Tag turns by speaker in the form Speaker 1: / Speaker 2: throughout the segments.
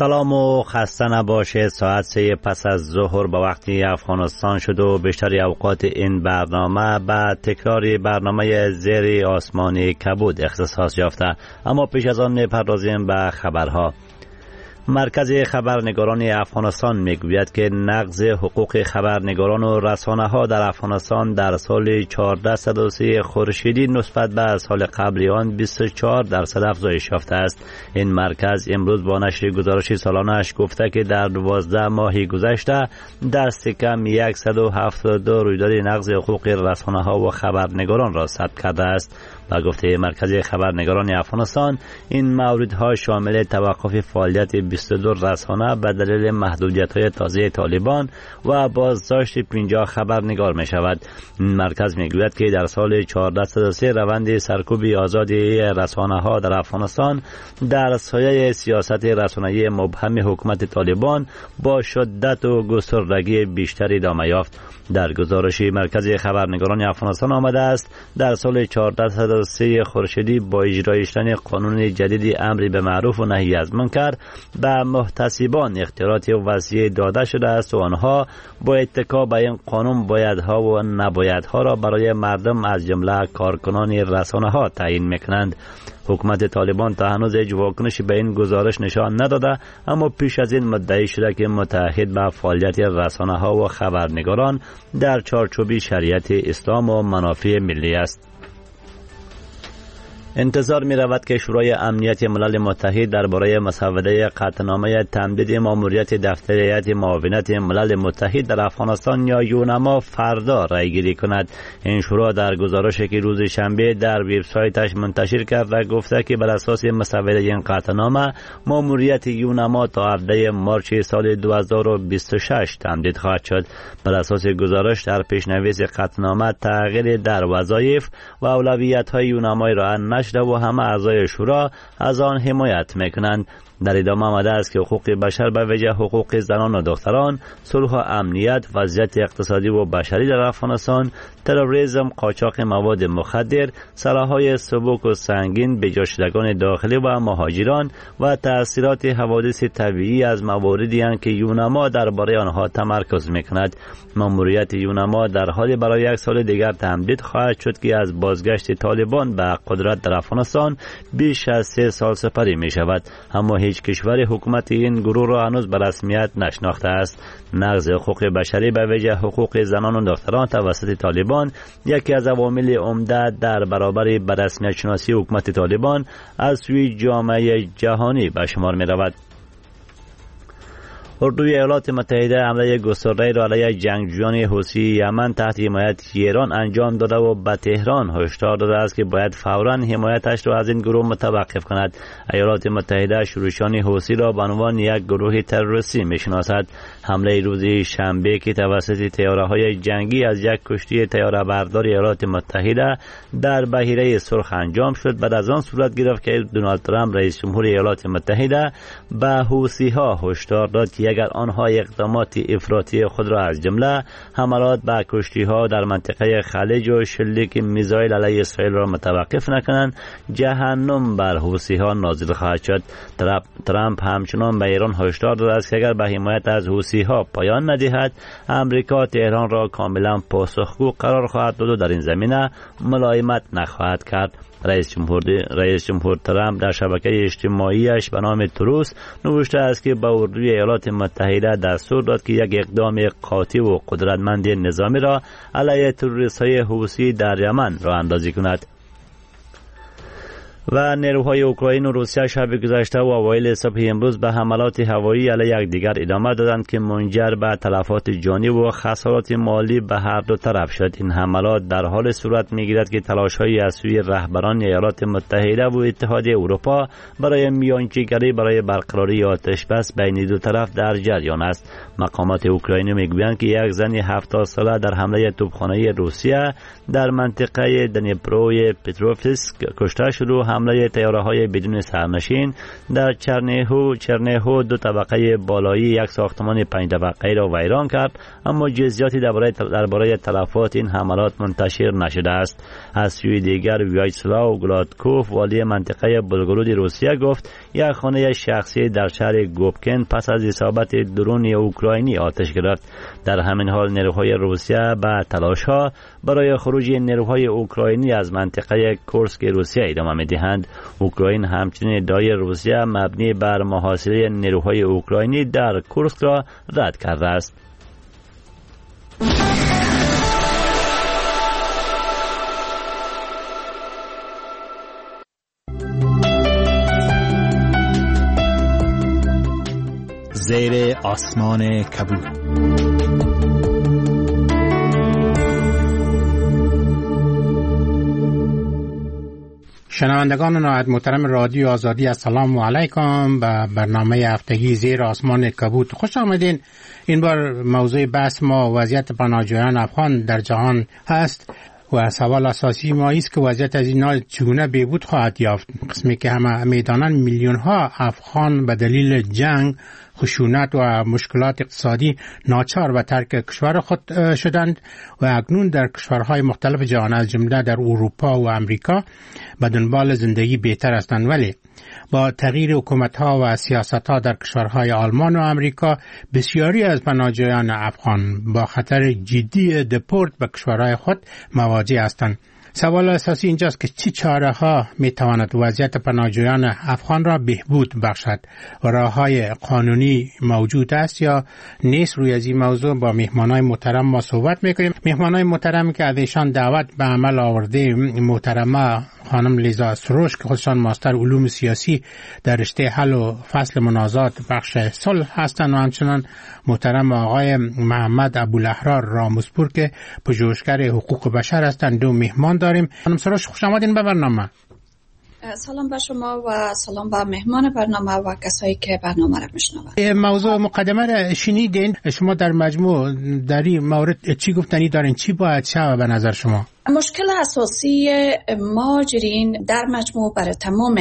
Speaker 1: سلام و خسته نباشه. ساعت 3 پس از ظهر به وقت افغانستان شد و بیشتر اوقات این برنامه به تکرار برنامه زیر آسمان کبود اختصاص یافته. اما پیش از آن می‌پردازیم به خبرها. مرکز خبرنگاران افغانستان میگوید که نقض حقوق خبرنگاران و رسانه‌ها در افغانستان در سال 1403 خورشیدی نسبت به سال قبلی آن 24% افزایش یافته است. این مرکز امروز با نشر گزارش سالانه‌اش گفته که در 12 ماه گذشته دست کم 172 رویداد نقض حقوق رسانه‌ها و خبرنگاران را ثبت کرده است. با گفته مرکز خبرنگاران افغانستان این موردها شامل توقف فعالیت 22 رسانه به دلیل محدودیت‌های تازه طالبان و بازداشت 50 خبرنگار می شود. این مرکز می گوید که در سال 1403 روند سرکوب آزادی رسانه‌ها در افغانستان در سایه سیاست رسانه‌ای مبهم حکومت طالبان با شدت و گستردگی بیشتری ادامه یافت. در گزارشی مرکز خبرنگاران افغانستان آمده است در سال 1403 خورشیدی با اجرای شدن قانون جدید امر به معروف و نهی از منکر به محتسبان اختیارات وسیع داده شده است و آنها با اتکا به این قانون بایدها و نبایدها را برای مردم از جمله کارکنان رسانه‌ها تعیین می‌کنند. حکومت طالبان تا هنوز هیچ واکنشی به این گزارش نشان نداده، اما پیش از این مدعی شده که متعهد به فعالیت رسانه‌ها و خبرنگاران در چارچوب شریعت اسلام و منافع ملی است. انتظار می رود که شورای امنیت ملل متحد درباره مسوده قطعنامه تمدید ماموریت دفتر هیئت معاونت ملل متحد در افغانستان یا یونما فردا رای گیری کند. این شورا در گزارشی که روز شنبه در وبسایتش منتشر کرد گفته که بر اساس مسوده این قطعنامه ماموریت یونما تا 18 مارچ سال 2026 تمدید خواهد شد. بر اساس گزارش در پیشنویس قطعنامه تغییر در وظایف و اولویت‌های یونما را و همه اعضای شورا از آن حمایت میکنند. در ادامه آمده است که حقوق بشر به ویژه حقوق زنان و دختران، صلح و امنیت، وضعیت اقتصادی و بشری در افغانستان، تروریسم، قاچاق مواد مخدر، سلاح‌های سبک و سنگین، بجا شدگان داخلی و مهاجران و تأثیرات حوادث طبیعی از مواردی اند که یونما درباره آنها تمرکز میکند. ماموریت یونما در حال برای 1 سال دیگر تمدید خواهد شد که از بازگشت طالبان به قدرت در افغانستان بیش از 3 سال سپری می شود، اما هیچ کشور حکومت این گروه را هنوز به رسمیت نشناخته است. نقض حقوق بشری به ویژه حقوق زنان و دختران توسط طالبان یکی از عوامل عمده در برابر بررسمیت شناسی حکومت طالبان از سوی جامعه جهانی به شمار می رود. اردوی ایالات متحده حمله گسترده را علیه جنگجویان حوثی یمن تحت حمایت ایران انجام داده و به تهران هشدار داده است که باید فوراً حمایتش را از این گروه متوقف کند. ایالات متحده شورشیان حوثی را به عنوان یک گروه تروریستی می‌شناسد. حمله روز شنبه که توسط طیاره‌های جنگی از یک کشتی طیاره بردار ایالات متحده در بحیره سرخ انجام شد بعد از آن صورت گرفت که دونالد ترامپ رئیس جمهور ایالات متحده به حوثی‌ها هشدار داد که اگر آنها اقدامات افراطی خود را از جمله حملات به کشتی‌ها در منطقه خلیج و شلیک میزایل علیه اسرائیل را متوقف نکنند، جهنم بر حوثی‌ها نازل خواهد شد. ترامپ همچنان به ایران هشدار داده است که اگر به حمایت از حوثی‌ها پایان ندهد، امریکا تهران را کاملا پاسخگو قرار خواهد داد و در این زمینه ملایمت نخواهد کرد. رئیس جمهور ترامپ در شبکه اجتماعیش به نام تروس نوشته است که به اردوی ایالات متحده دستور داد که یک اقدام قاطع و قدرتمند نظامی را علیه تروریست‌های حوثی در یمن راه اندازی کند. و نیروهای اوکراین و روسیه شب گذشته و اوایل صبح امروز به حملات هوایی علیه یکدیگر ادامه دادند که منجر به تلفات جانی و خسارات مالی به هر دو طرف شد. این حملات در حال صورت میگیرد که تلاش‌های از سوی رهبران ایالات متحده و اتحادیه اروپا برای میانجیگری برای برقراری آتش‌بس بین دو طرف در جریان است. مقامات اوکراینی میگویند که یک زن 70 ساله در حمله توپخانه روسیه در منطقه دنیپروی پتروفسک کشته شد و حمله طیاره‌های بدون سرنشین در چرنیهو 2 طبقه بالایی یک ساختمان 5 طبقه‌ای را ویران کرد، اما جزئیاتی درباره تلفات این حملات منتشر نشده است. از سوی دیگر ویاچسلاو گلادکوف والی منطقه بلگرود روسیه گفت یک خانه شخصی در شهر گوبکن پس از اصابت درون اوکراینی آتش گرفت. در همین حال نیروهای روسیه به تلاش‌ها برای خروج نیروهای اوکراینی از منطقه کورسک روسیه ادامه می‌دهند. اوکراین همچنین ادعای روسیه مبنی بر محاصره نیروهای اوکراینی در کورسک را رد کرده است.
Speaker 2: زیر آسمان کبود.
Speaker 3: شنوندگان نهایت محترم رادیو آزادی، السلام علیکم. به برنامه هفتگی زیر آسمان کبود خوش آمدین. این بار موضوع بحث ما وضعیت پناهجویان افغان در جهان هست و سوال اساسی ما است که وضعیت از اینا چگونه بهبود خواهد یافت. قسمی که همه میدانند میلیون ها افغان به دلیل جنگ، خشونت و مشکلات اقتصادی ناچار به ترک کشور خود شدند و اکنون در کشورهای مختلف جهان از جمله در اروپا و امریکا به دنبال زندگی بهتر هستند. ولی با تغییر حکومت‌ها و سیاست‌ها در کشورهای آلمان و امریکا، بسیاری از پناهجویان افغان با خطر جدی دپورت به کشورهای خود مواجه هستند. سوال اساسی اینجاست که چه چاره‌ها می‌تواند وضعیت پناهجویان افغان را بهبود بخشد و راه‌های قانونی موجود است یا نیست. روی از این موضوع با مهمانای محترم ما صحبت می‌کنیم. مهمانای محترم که از ایشان دعوت به عمل آورده، محترمه خانم لیزا سروش که خودشان ماستر علوم سیاسی در رشته حل و فصل منازعات بخش صلح هستند و همچنان محترم آقای محمد ابوالاحرار راموسپور که پژوهشگر حقوق بشر هستند. دو مهمان داریم. خانم سروش خوش آمدین به برنامه.
Speaker 4: سلام به شما و سلام به مهمان برنامه و کسایی که برنامه را میشنوند.
Speaker 3: موضوع مقدمه را شنیدین. شما در مجموع در این مورد چی گفتنی دارین؟ چی باید شود به نظر شما؟
Speaker 4: مشکل اساسی مهاجرین در مجموع برای تمام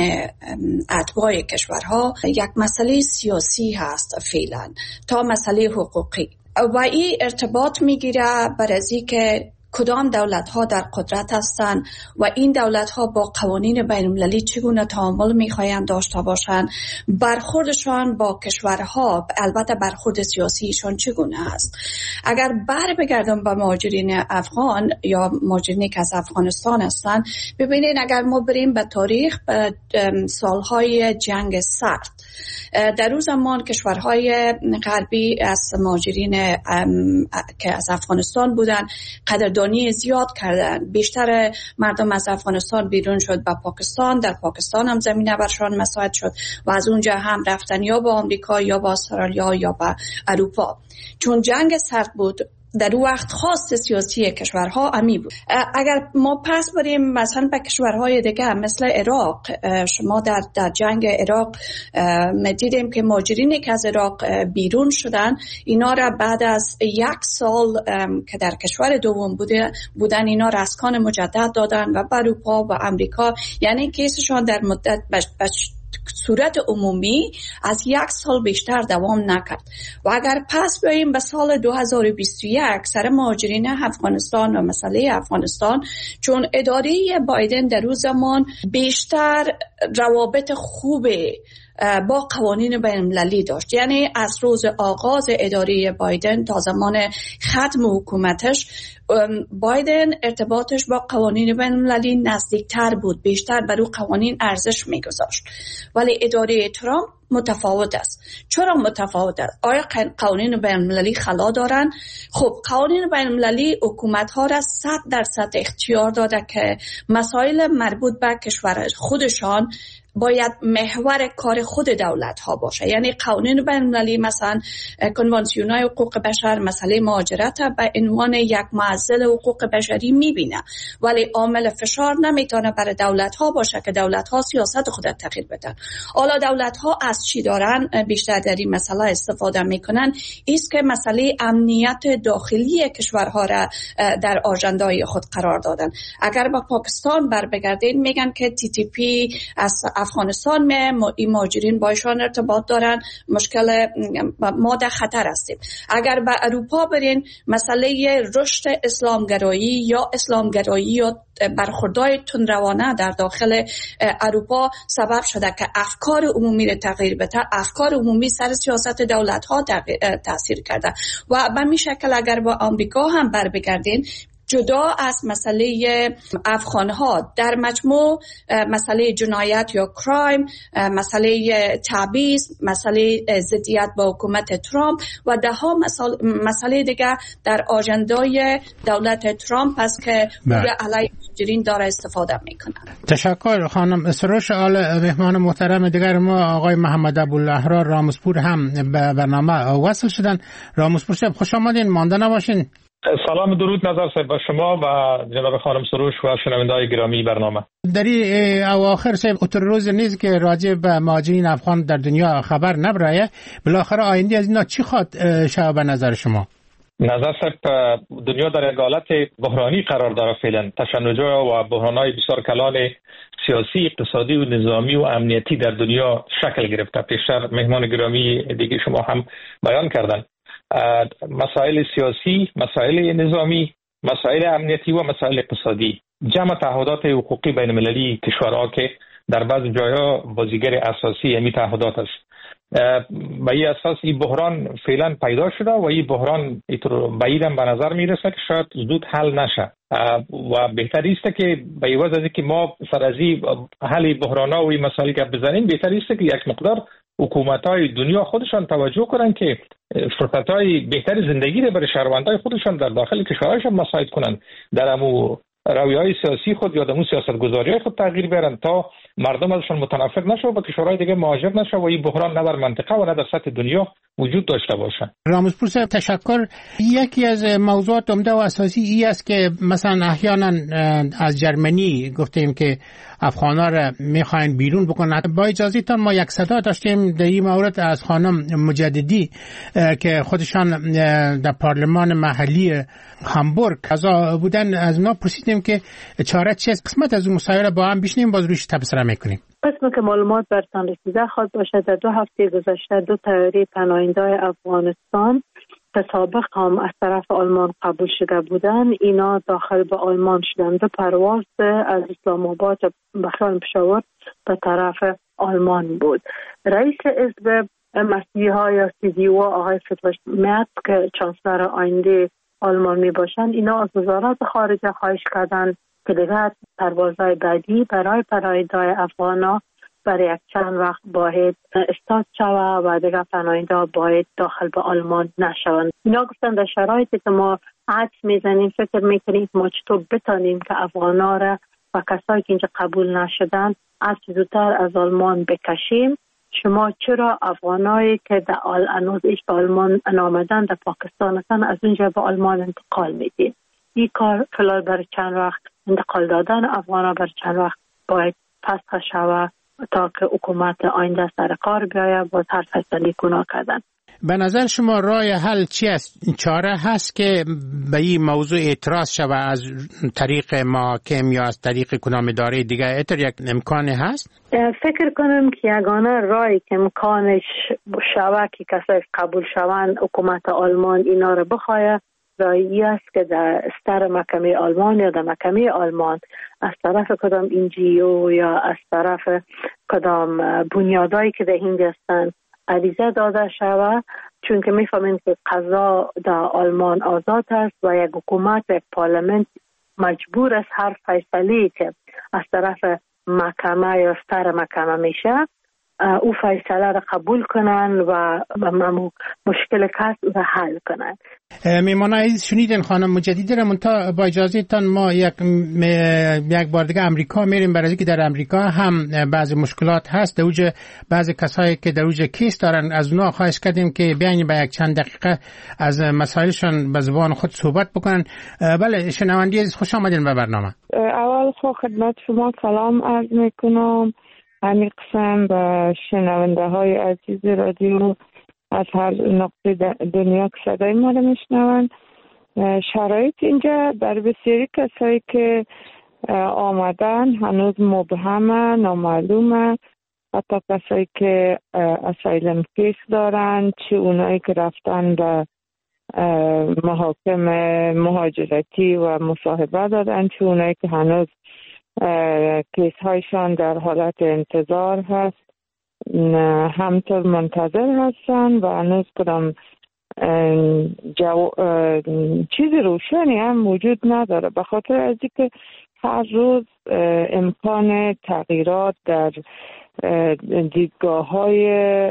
Speaker 4: اتباع کشورها یک مسئله سیاسی هست فعلا تا مسئله حقوقی و این ارتباط میگیره بر از اینکه کدام دولت‌ها در قدرت هستند و این دولت‌ها با قوانین بین‌المللی چگونه تعامل می‌خواهند داشته باشند، برخوردشان با کشورها، البته برخورد سیاسیشان چگونه است. اگر بگردم به مهاجرین افغان یا مهاجرینی که از افغانستان هستند، ببینید اگر ما بریم به تاریخ، به سالهای جنگ سرد، در اون زمان کشورهای غربی از مهاجرین که از افغانستان بودن قدردانی زیاد کردن. بیشتر مردم از افغانستان بیرون شد به پاکستان، در پاکستان هم زمینه برشان مساعد شد و از اونجا هم رفتن یا به آمریکا یا به استرالیا یا به اروپا. چون جنگ سرد بود در اون وقت خواست سیاسی کشورها امی بود. اگر ما پس بریم مثلا به کشورهای دیگه مثل عراق، شما در جنگ عراق دیدیم که مهاجرینی که از عراق بیرون شدن، اینا را بعد از 1 سال که در کشور دوم بودن اینا را اسکان مجدد دادن و به اروپا و امریکا، یعنی کیسشان در مدت صورت عمومی از 1 سال بیشتر دوام نکرد. و اگر پس بیاییم به سال 2021 سر مهاجرین افغانستان و مسئله افغانستان، چون اداره بایدن در اون زمان بیشتر روابط خوبه با قوانین بین‌المللی داشت، یعنی از روز آغاز اداره بایدن تا زمان ختم حکومتش، بایدن ارتباطش با قوانین بین‌المللی نزدیکتر بود، بیشتر بر اون قوانین ارزش میگذاشت. ولی اداره ترامپ متفاوت است. چرا متفاوت است؟ آیا قوانین بین‌المللی خلا دارن؟ خب قوانین بین‌المللی حکومت‌ها را 100% اختیار داده که مسائل مربوط به کشور خودشان باید محور کار خود دولت ها باشه. یعنی قوانین بین المللی مثلا کنوانسیون های حقوق بشر مسئله مهاجرت به عنوان یک معضل حقوق بشری میبینه، ولی عامل فشار نمیتونه برای دولت ها باشه که دولت ها سیاست خود تغییر بدن. حالا دولت ها از چی دارن بیشتر در این مسئله استفاده میکنن؟ است که مسئله امنیت داخلی کشورها را در آژندای خود قرار دادن. اگر با پاکستان بر بگردین میگن که TTP از افغانستان این مهاجرین با ایشان ارتباط دارن، مشکل ما در خطر هستیم. اگر به اروپا برین مسئله رشد اسلامگرایی یا برخوردهای تندروانه در داخل اروپا سبب شده که افکار عمومی را تغییر بده. افکار عمومی سر سیاست دولت ها تاثیر کرده و به این شکل اگر با آمریکا هم بر بگردین، جدا از مسئله افغانها در مجموع مسئله جنایت یا کرایم، مسئله تبعیض، مسئله ضدیت با حکومت ترامپ و ده ها مسئله دیگه در آژندای دولت ترامپ است که علیه مهاجرین داره استفاده میکنه.
Speaker 3: تشکر خانم سروش. مهمان محترم دیگر ما آقای محمد ابوالاحرار راموسپور هم به برنامه وصل شدن. راموسپور صاحب خوش آمدین، مانده نباشین.
Speaker 5: سلام درود نظر صاحب با شما و جناب خانم سروش و شنونده‌های گرامی برنامه.
Speaker 3: در اواخر صاحب اتر روز نیز که راجع به مهاجرین افغان در دنیا خبر نبرایه، بالاخره آینده از اینا چی خواد شما به نظر شما؟
Speaker 5: نظر صاحب دنیا در یک حالت بحرانی قرار داره فعلا. تشنج‌ها و بحران‌های بسیار کلان سیاسی، اقتصادی و نظامی و امنیتی در دنیا شکل گرفته. پیشتر مهمان گرامی دیگه شما هم بیان کردن. مسائل سیاسی، مسائل نظامی، مسائل امنیتی و مسائل اقتصادی، جمع تعهدات حقوقی بین المللی کشورها که در بعض جایها بازیگر اساسی همین تعهدات است. به این اساس این بحران فعلا پیدا شده و این بحران بعیدم به نظر میرسه که شاید زود حل نشه و بهتری است که به عوض از اینکه ما سر از حل بحران‌ها و این مسائل که بزنیم، بهتری است که یک مقدار حکومت‌های دنیا خودشان توجه کنند که فرصت‌های بهتر زندگی رو برای شهروندان خودشان در داخل کشورشان مساعد کنند، در امو رویه‌های سیاسی خود یا در سیاست‌گذاری‌های خود تغییر بیارن تا مردم ازشان متنفر نشه و به کشورهای دیگه مهاجر نشه و این بحران نه در منطقه و نه در سطح دنیا وجود داشته باشه.
Speaker 3: راموسپور صاحب تشکر. یکی از موضوعات عمده و اساسی این است که مثلا احیانا از جرمنی گفتیم که افغانا را میخواین بیرون بکنن. با اجازهتان ما یک صدا داشتیم در این مورد از خانم مجددی که خودشان در پارلمان محلی هامبورگ اعضا بودن. از اونا پرسیدیم که چاره چیست. قسمت از اون مسائل با هم بشنیم، باز روش تبصره میکنیم.
Speaker 6: قسمی که معلومات برتان رسیده خواهد باشه در 2 هفته گذشته 2 طیاره پناهنده‌های افغانستان که سابق هم از طرف آلمان قبول شده بودن، اینا داخل به آلمان شدند. 2 پرواز از اسلام آباد به خیال پشاور به طرف آلمان بود. رئیس حزب مسیحا یا CDU آقای فریدریش مرز که چانسلر آینده آلمان می باشند، اینا از وزارت خارجه خواهش کردند که دیگه پروازهای بعدی برای پناهنده‌های افغانا برای یک چند وقت باید استارت شود و دیگه پناهنده‌ها باید داخل به آلمان نشوند. اینا گفتن در شرایطی که ما عکس میزنیم فکر میکنیم ما چطور بتانیم که افغانا را و کسایی که اینجا قبول نشدن از زودتر از آلمان بکشیم. شما چرا افغانایی که در هنوز به آلمان نامدن در پاکستان هستن از اونجا به آلمان انتقال میدین؟ این کار فلال برای چند وقت انتقال دادن افغانا برای چند وقت باید پس شود تا که حکومت آینده سر کار بیاید باز هر فیصله گناه کردن.
Speaker 3: به نظر شما راه حل چی است؟ چاره هست که به این موضوع اعتراض شود از طریق محاکم یا از طریق کدام اداره دیگه؟ اتر یک امکانی هست؟
Speaker 6: فکر کنم که یگانه راهی که امکانش شود که کسایی قبول شوند حکومت آلمان اینا رو بخواهد راهی است که در سر محکمه آلمان یا در محکمه آلمان از طرف کدام NGO یا از طرف کدام بنیادایی که در هند هستند عریضه داده شود، چون که میفهمیم که قضا در آلمان آزاد است و یک حکومت و یک پارلمنت مجبور است هر فیصله که از طرف محکمه یا سر محکمه میشه او فیصله را قبول کنن و مشکل کس را حل کنن.
Speaker 3: میمانه عزیز شنیدین خانم مجددی را منتها با اجازه تان ما یک بار دیگه امریکا میریم، برای که در امریکا هم بعضی مشکلات هست. در اوج بعضی کسایی که در اوج کیس دارن از اونها خواهش کردیم که بیاین با یک چند دقیقه از مسائلشان به زبان خود صحبت بکنن. بله شنوندی عزیز خوش آمدین به برنامه.
Speaker 7: اول خدمت شما سلام عرض میکنم همین قسم به شنونده های عزیز رادیو از هر نقطه دنیا که صدای ما رو میشنون. شرایط اینجا بر بسیاری کسایی که آمدن هنوز مبهمه، نامعلومه. حتی کسایی که اسایلم کیس دارن، چه اونایی که رفتن به محاکم مهاجرتی و مصاحبه دادن، چه اونایی که هنوز کیس هایشان در حالت انتظار هست، همطور منتظر هستن و هنوز کدام چیز روشنی هم وجود نداره، به خاطر از اینکه هر روز امکان تغییرات در دیدگاه های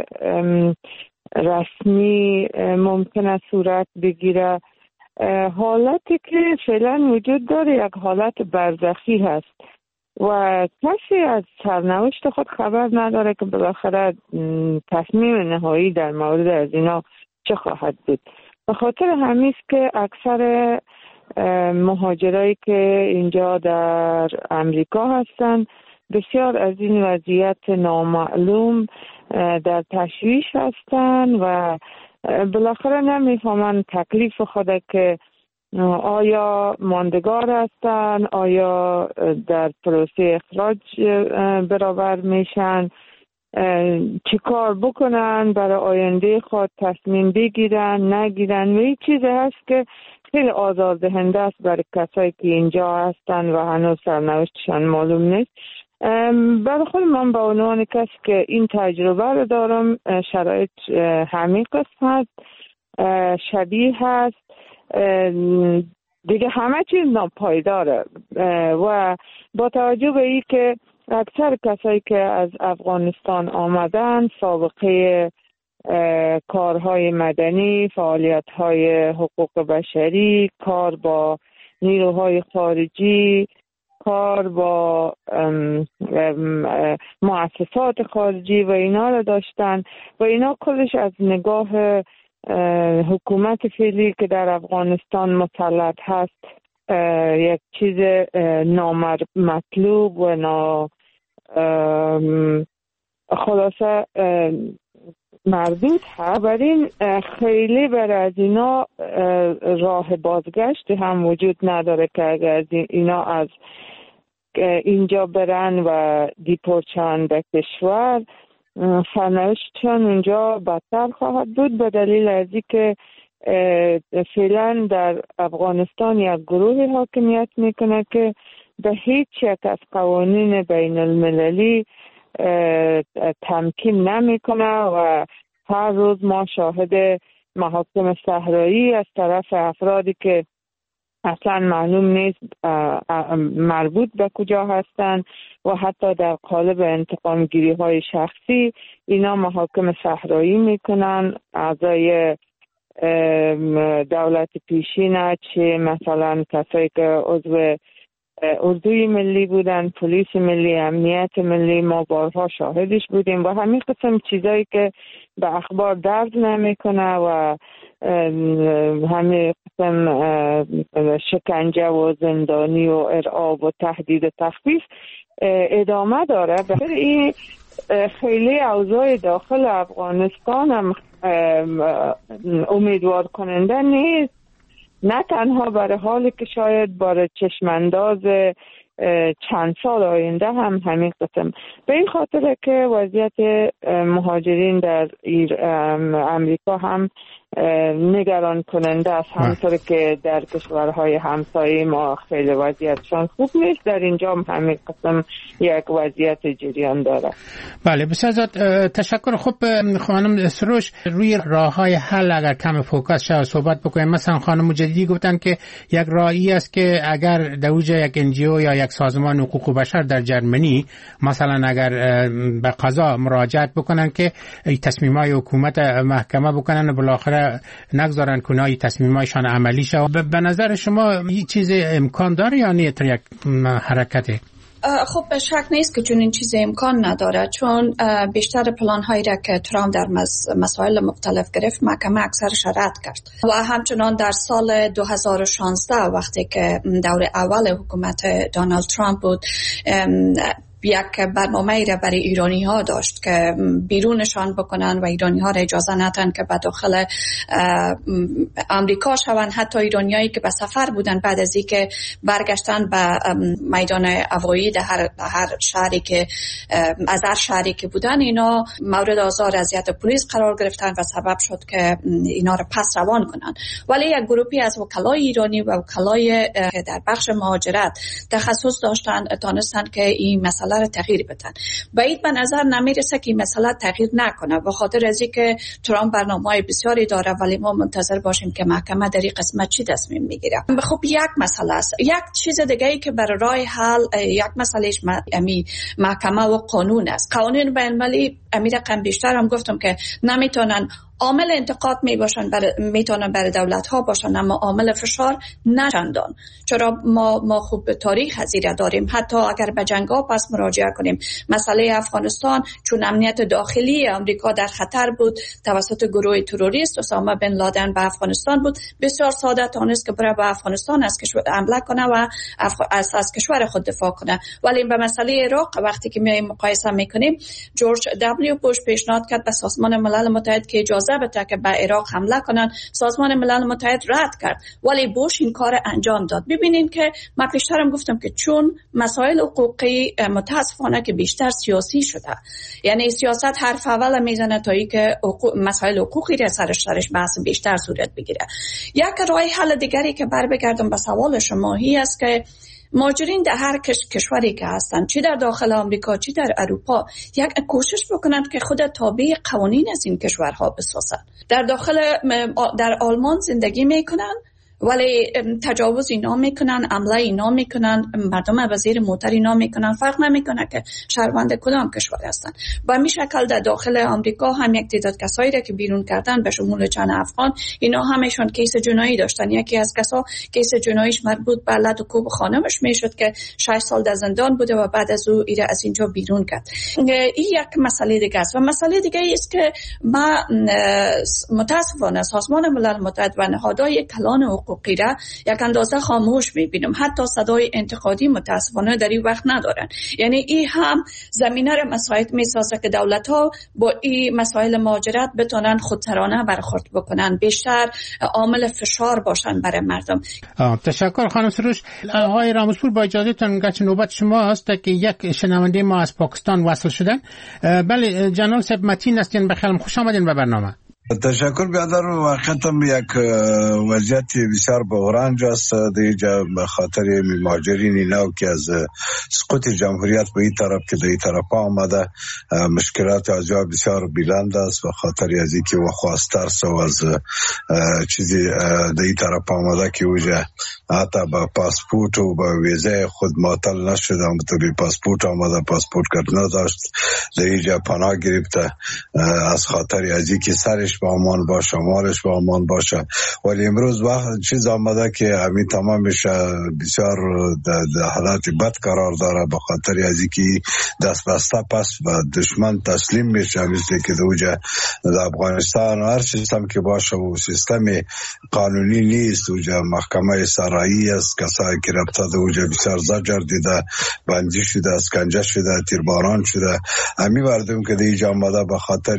Speaker 7: رسمی ممکنه صورت بگیره. حالتی که فعلا وجود داره یک حالت برزخی هست و کسی از سرنوشت خود خبر نداره که بالاخره تصمیم نهایی در مورد از اینا چه خواهد بود. به خاطر همیست که اکثر مهاجرایی که اینجا در امریکا هستن بسیار از این وضعیت نامعلوم در تشویش هستن و بالاخره نمیفهمن تکلیف خود که آیا ماندگار هستن، آیا در پروسه اخراج برابر میشن، چی کار بکنن برای آینده خود، تصمیم بگیرن نگیرن. و این چیز هست که خیلی آزاردهنده است برای کسایی که اینجا هستن و هنوز سرنوشتشان معلوم نیست. برای خود من به عنوان کسی که این تجربه رو دارم، شرایط همین قسم هست، شبیه هست، دیگه همه چیز ناپایداره و با توجه به این که اکثر کسایی که از افغانستان آمدن سابقه کارهای مدنی، فعالیت‌های حقوق بشری، کار با نیروهای خارجی، کار با مؤسسات خارجی و اینا رو داشتن و اینا کلش از نگاه حکومت فعلی که در افغانستان مسلط هست یک چیز نامطلوب و خلاصه مردود هست. برای خیلی برای از اینا راه بازگشت هم وجود نداره که اگر از اینا از اینجا برن و دیپورتشن به کشور، سرنوشتشان اونجا بدتر خواهد بود، به دلیل از اینکه فعلا در افغانستان یک گروه حاکمیت میکنه که به هیچ یک از قوانین بین المللی تمکین نمیکنه و هر روز ما شاهد محاکم صحرایی از طرف افرادی که اصلا معلوم نیست مربوط به کجا هستن و حتی در قالب انتقام گیری های شخصی اینا محاکم صحرایی میکنن. اعضای دولت پیشین، چه مثلا کسایی که عضو اردوی ملی بودن، پلیس ملی، امنیت ملی، ما بارها شاهدش بودیم و همین قسم چیزایی که به اخبار درد نمیکنه و همین قسم شکنجه و زندانی و ارعاب و تهدید و تخفیف ادامه داره. بخاطر این خیلی اوضاع داخل افغانستان هم امیدوار کننده نیست، نه تنها برای حالی که شاید برای چشمانداز چند سال آینده هم همین قسم. به این خاطر که وضعیت مهاجرین در امریکا هم نگران کننده است، همونطور که در کشورهای همسایه ما خیلی وضعیتشان خوب نیست، در اینجا هم همین قسم یک وضعیت جریان داره.
Speaker 3: بله بسیار زیاد تشکر. خب خانم سروش، روی راه‌های حل اگر کم فوکس شد صحبت بکنیم. مثلا خانم مجددی گفتن که یک راهی است که اگر در اوج یک NGO یا یک یک سازمان حقوق بشر در جرمنی مثلا اگر به قضا مراجعت بکنن که تصمیمای حکومت محکمه بکنن و بالاخره نگذارن کنای تصمیمایشان عملی شه، به نظر شما این چیز امکان داره یا نه در یک حرکته؟
Speaker 4: خب به شک نیست که چون این چیز امکان نداره، چون بیشتر پلان هایی را که ترامپ در مسائل مختلف گرفت محکمه اکثرش رد کرد و همچنان در سال 2016 وقتی که دور اول حکومت دونالد ترامپ بود یک برنامه را برای ایرانی ها داشت که بیرونشان بکنن و ایرانی ها را اجازه ندن که به داخل امریکا شوند. حتی ایرانی هایی که به سفر بودن بعد از اینکه برگشتن به میدان هوایی در هر شهری که از هر شهری که بودن اینا مورد آزار اذیت پلیس قرار گرفتن و سبب شد که اینا را پس روان کنن. ولی یک گروهی از وکلای ایرانی و وکلای در بخش مهاجرت تخصص داشتن تانستن که این مسئله را تغییر بدن. باید به نظر نمیرسه که این مسئله تغییر نکنه به خاطر از اینکه ترامپ برنامه‌های بسیاری داره، ولی ما منتظر باشیم که محکمه در این قسمت چی تصمیم میگیره. خب یک مسئله است. یک چیز دیگه ای که برای راه حل یک مسئلهش محکمه و قانون است. قانون بین المللی رقم بیشتر هم گفتم که نمیتونن عامل انتقاد میتونن برای دولت ها باشن، اما عامل فشار نه چندان. چرا ما خوب به تاریخ هزیره داریم. حتی اگر به جنگ ها پس مراجعه کنیم، مسئله افغانستان چون امنیت داخلی آمریکا در خطر بود توسط گروه تروریست اسامه بن لادن به افغانستان بود، بسیار ساده تونست که بره به افغانستان از کشور حمله کنه و از کشور خود دفاع کنه. ولی به مسئله عراق وقتی که می مقایسه میکنیم، جورج دبلیو بوش پیشنهاد کرد به سازمان ملل متحد که اجازه بده که به عراق حمله کنن، سازمان ملل متحد رد کرد، ولی بوش این کار انجام داد. ببینین که من پیشترم گفتم که چون مسائل حقوقی متاسفانه که بیشتر سیاسی شده، یعنی سیاست حرف اول میزنه تا اینکه مسائل حقوقی را سرش بحث بیشتر صورت بگیره. یک راه حل دیگری که بگردم به سوال شما هی است که مهاجرین در هر کشوری که هستند، چی در داخل آمریکا چی در اروپا، یک کوشش بکنند که خود تابع قوانین از این کشورها بسازند. در آلمان زندگی میکنن ولی تجاوز اینا میکنن، عمله اینا میکنن، مردم به زیر موتر اینا میکنن، فرق نمیکنه که شهروند کدام کشور هستن. با همین شکل در داخل آمریکا هم یک تعداد کسایی را که بیرون کردن به شمول چند افغان، اینا همشون کیس جنایی داشتن. یکی از کسا کیس جناییش مربوط به لط و کوب خانمش میشد که 6 سال در زندان بوده و بعد از او ایره از اینجا بیرون کرد. این یک مسئله دیگه است. و مسئله دیگه است که ما متاسفانه سازمان ملل متحد و نهادهای کلان حقوقی را یک اندازه خاموش میبینم. حتی صدای انتقادی متاسفانه در این وقت ندارن. یعنی این هم زمینه را مساعد میسازه که دولت ها با این مسائل مهاجرت بتونن خودسرانه برخورد بکنن، بیشتر عامل فشار باشن برای مردم.
Speaker 3: تشکر خانم سروش. آقای راموسپور با اجازهتون گرچه نوبت شما هست که یک شنونده ما از پاکستان وصل شدن. بله جناب صاحب متین هستین، بخیر خوش آمدین به برنامه.
Speaker 8: تشکر بیادر. واقعا یک وضعیت بسیار بحران است دیجا به خاطر مهاجرین نو که از سقوط جمهوریت به این طرف که به این طرف آمده، مشکلات از جا بسیار بلند است به خاطر از اینکه و خواستر سو از چیزی به این طرف آمده که اوجه حتی با پاسپورت و با ویزه خود معطل نشده، به پاسپورت آمده پاسپورت کرد نداشت دیجا پناه گرفته از خاطر از اینکه سرش با امان باشه، مالش با امان باشه. ولی امروز وقت چیز آمده که همین تمامش بسیار در حالت بد قرار داره به خاطر از اینکه دست بسته پس و دشمن تسلیم میشه، مثل که دوجه در افغانستان هر سیستم که باشه و سیستم قانونی نیست، دوجه محکمه سرایی است، کسایی که رفته دوجه بسیار زجر دیده، بندی شده، اسکنجه شده، تیرباران شده. همین مردم که دیگه آمده به خاطر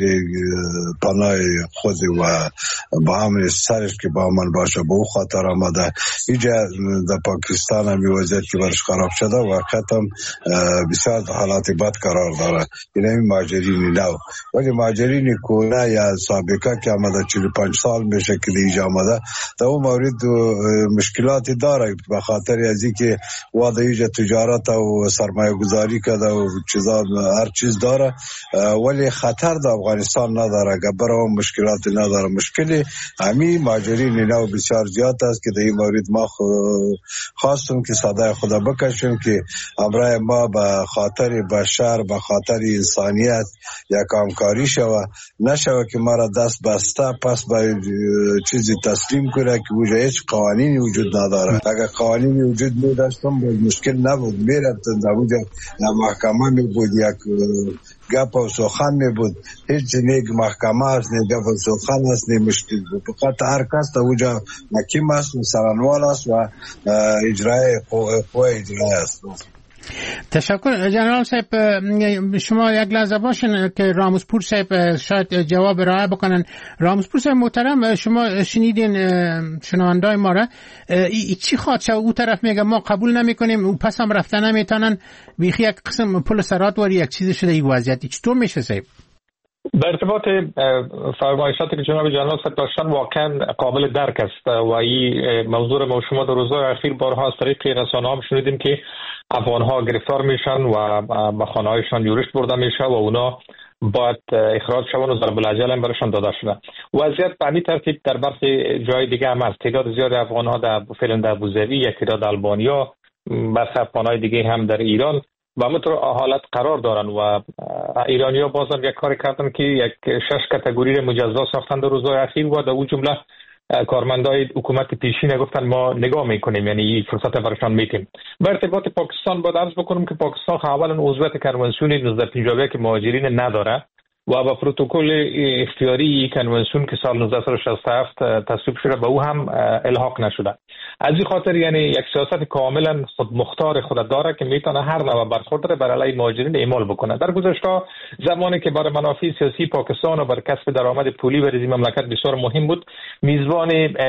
Speaker 8: پناه خود و با همین سرش که با من باشه به او خاطر آمده. اینجا در پاکستان همی وضعیت که برش خراب شده و ختم بسیار حالات بد قرار داره. این مهاجرین نو، ولی مهاجرین کوره یا سابقه که آمده 45 سال میشه که دیگه آمده، در اون مورد مشکلاتی داره به خاطر از اینکه واده اینجا تجارت و سرمایه گذاری کرده و چیزا هر چیز داره، ولی خطر در افغانستان نداره. برای مشکل مشکلات نداره. مشکل همین مهاجرین اینا بسیار زیاد است که در این مورد ما خواستم که صدای خدا بکشیم که امرای ما به خاطر بشر، به خاطر انسانیت یک همکاری شود، نشود که ما را دست بسته پس به چیزی تسلیم کنه که وجود هیچ قوانینی وجود نداره. اگر قوانینی وجود می داشتم مشکل نبود، میرفتن در وجود محکمه می بود، یک گپ و سخن می بود، هیچ نیک محکمه است، نیک گپ و سخن است، نیک مشکل بود. فقط هر کس در وجود محکم است و سرانوال است و اجرای قوه اجرای است.
Speaker 3: تشکر جنرال صاحب. شما یک لحظه باشین که راموزپور صاحب شاید جواب ارائه بکنن. راموزپور صاحب محترم، شما شنیدین شنوندای ما را، چی خواد شو؟ او طرف میگه ما قبول نمیکنیم، او پس هم رفتن نمیتونن، بیخی یک قسم پل سرات واری یک چیز شده این وضعیتی. چطور میشه صاحب؟
Speaker 5: به ارتباط فرمایشاتی که جناب جنرال صاحب داشتن واقعا قابل درک است و این موضوع ما شما در روزهای اخیر بارها از طریق رسانه‌ها هم شنیدیم که افغان‌ها گرفتار میشن و به خانه‌هایشان یورش برده میشه و اونا باید اخراج شون و ضرب الاجل هم برشان داده شده. وضعیت به همین ترتیب در برخی جای دیگه هم است. تعداد زیاد افغان‌ها در فعلا در ابوظبی، یک تعداد آلبانیا، برخی افغان‌های دیگه هم در ایران و همینطور حالت قرار دارن و ایرانی‌ها بازم یک کار کردن که یک 6 کاتگوری مجزا ساختن در روزهای اخیر و در اون جمله کارمندای حکومت پیشین گفتن ما نگاه میکنیم، یعنی این فرصت برشان میتیم. به ارتباط پاکستان باید عرض بکنم که پاکستان اولا عضویت کنوانسیون 1951 مهاجرین نداره و با پروتکل اختیاری کنوانسیون که سال 1967 تصویب شده به او هم الحاق نشده. از این خاطر یعنی یک سیاست کاملا خود مختار خود داره که میتونه هر نوع برخورد بر علیه مهاجرین اعمال بکنه. در گذشته زمانی که برای منافع سیاسی پاکستان و برای کسب درآمد پولی برای این مملکت بسیار مهم بود، میزبان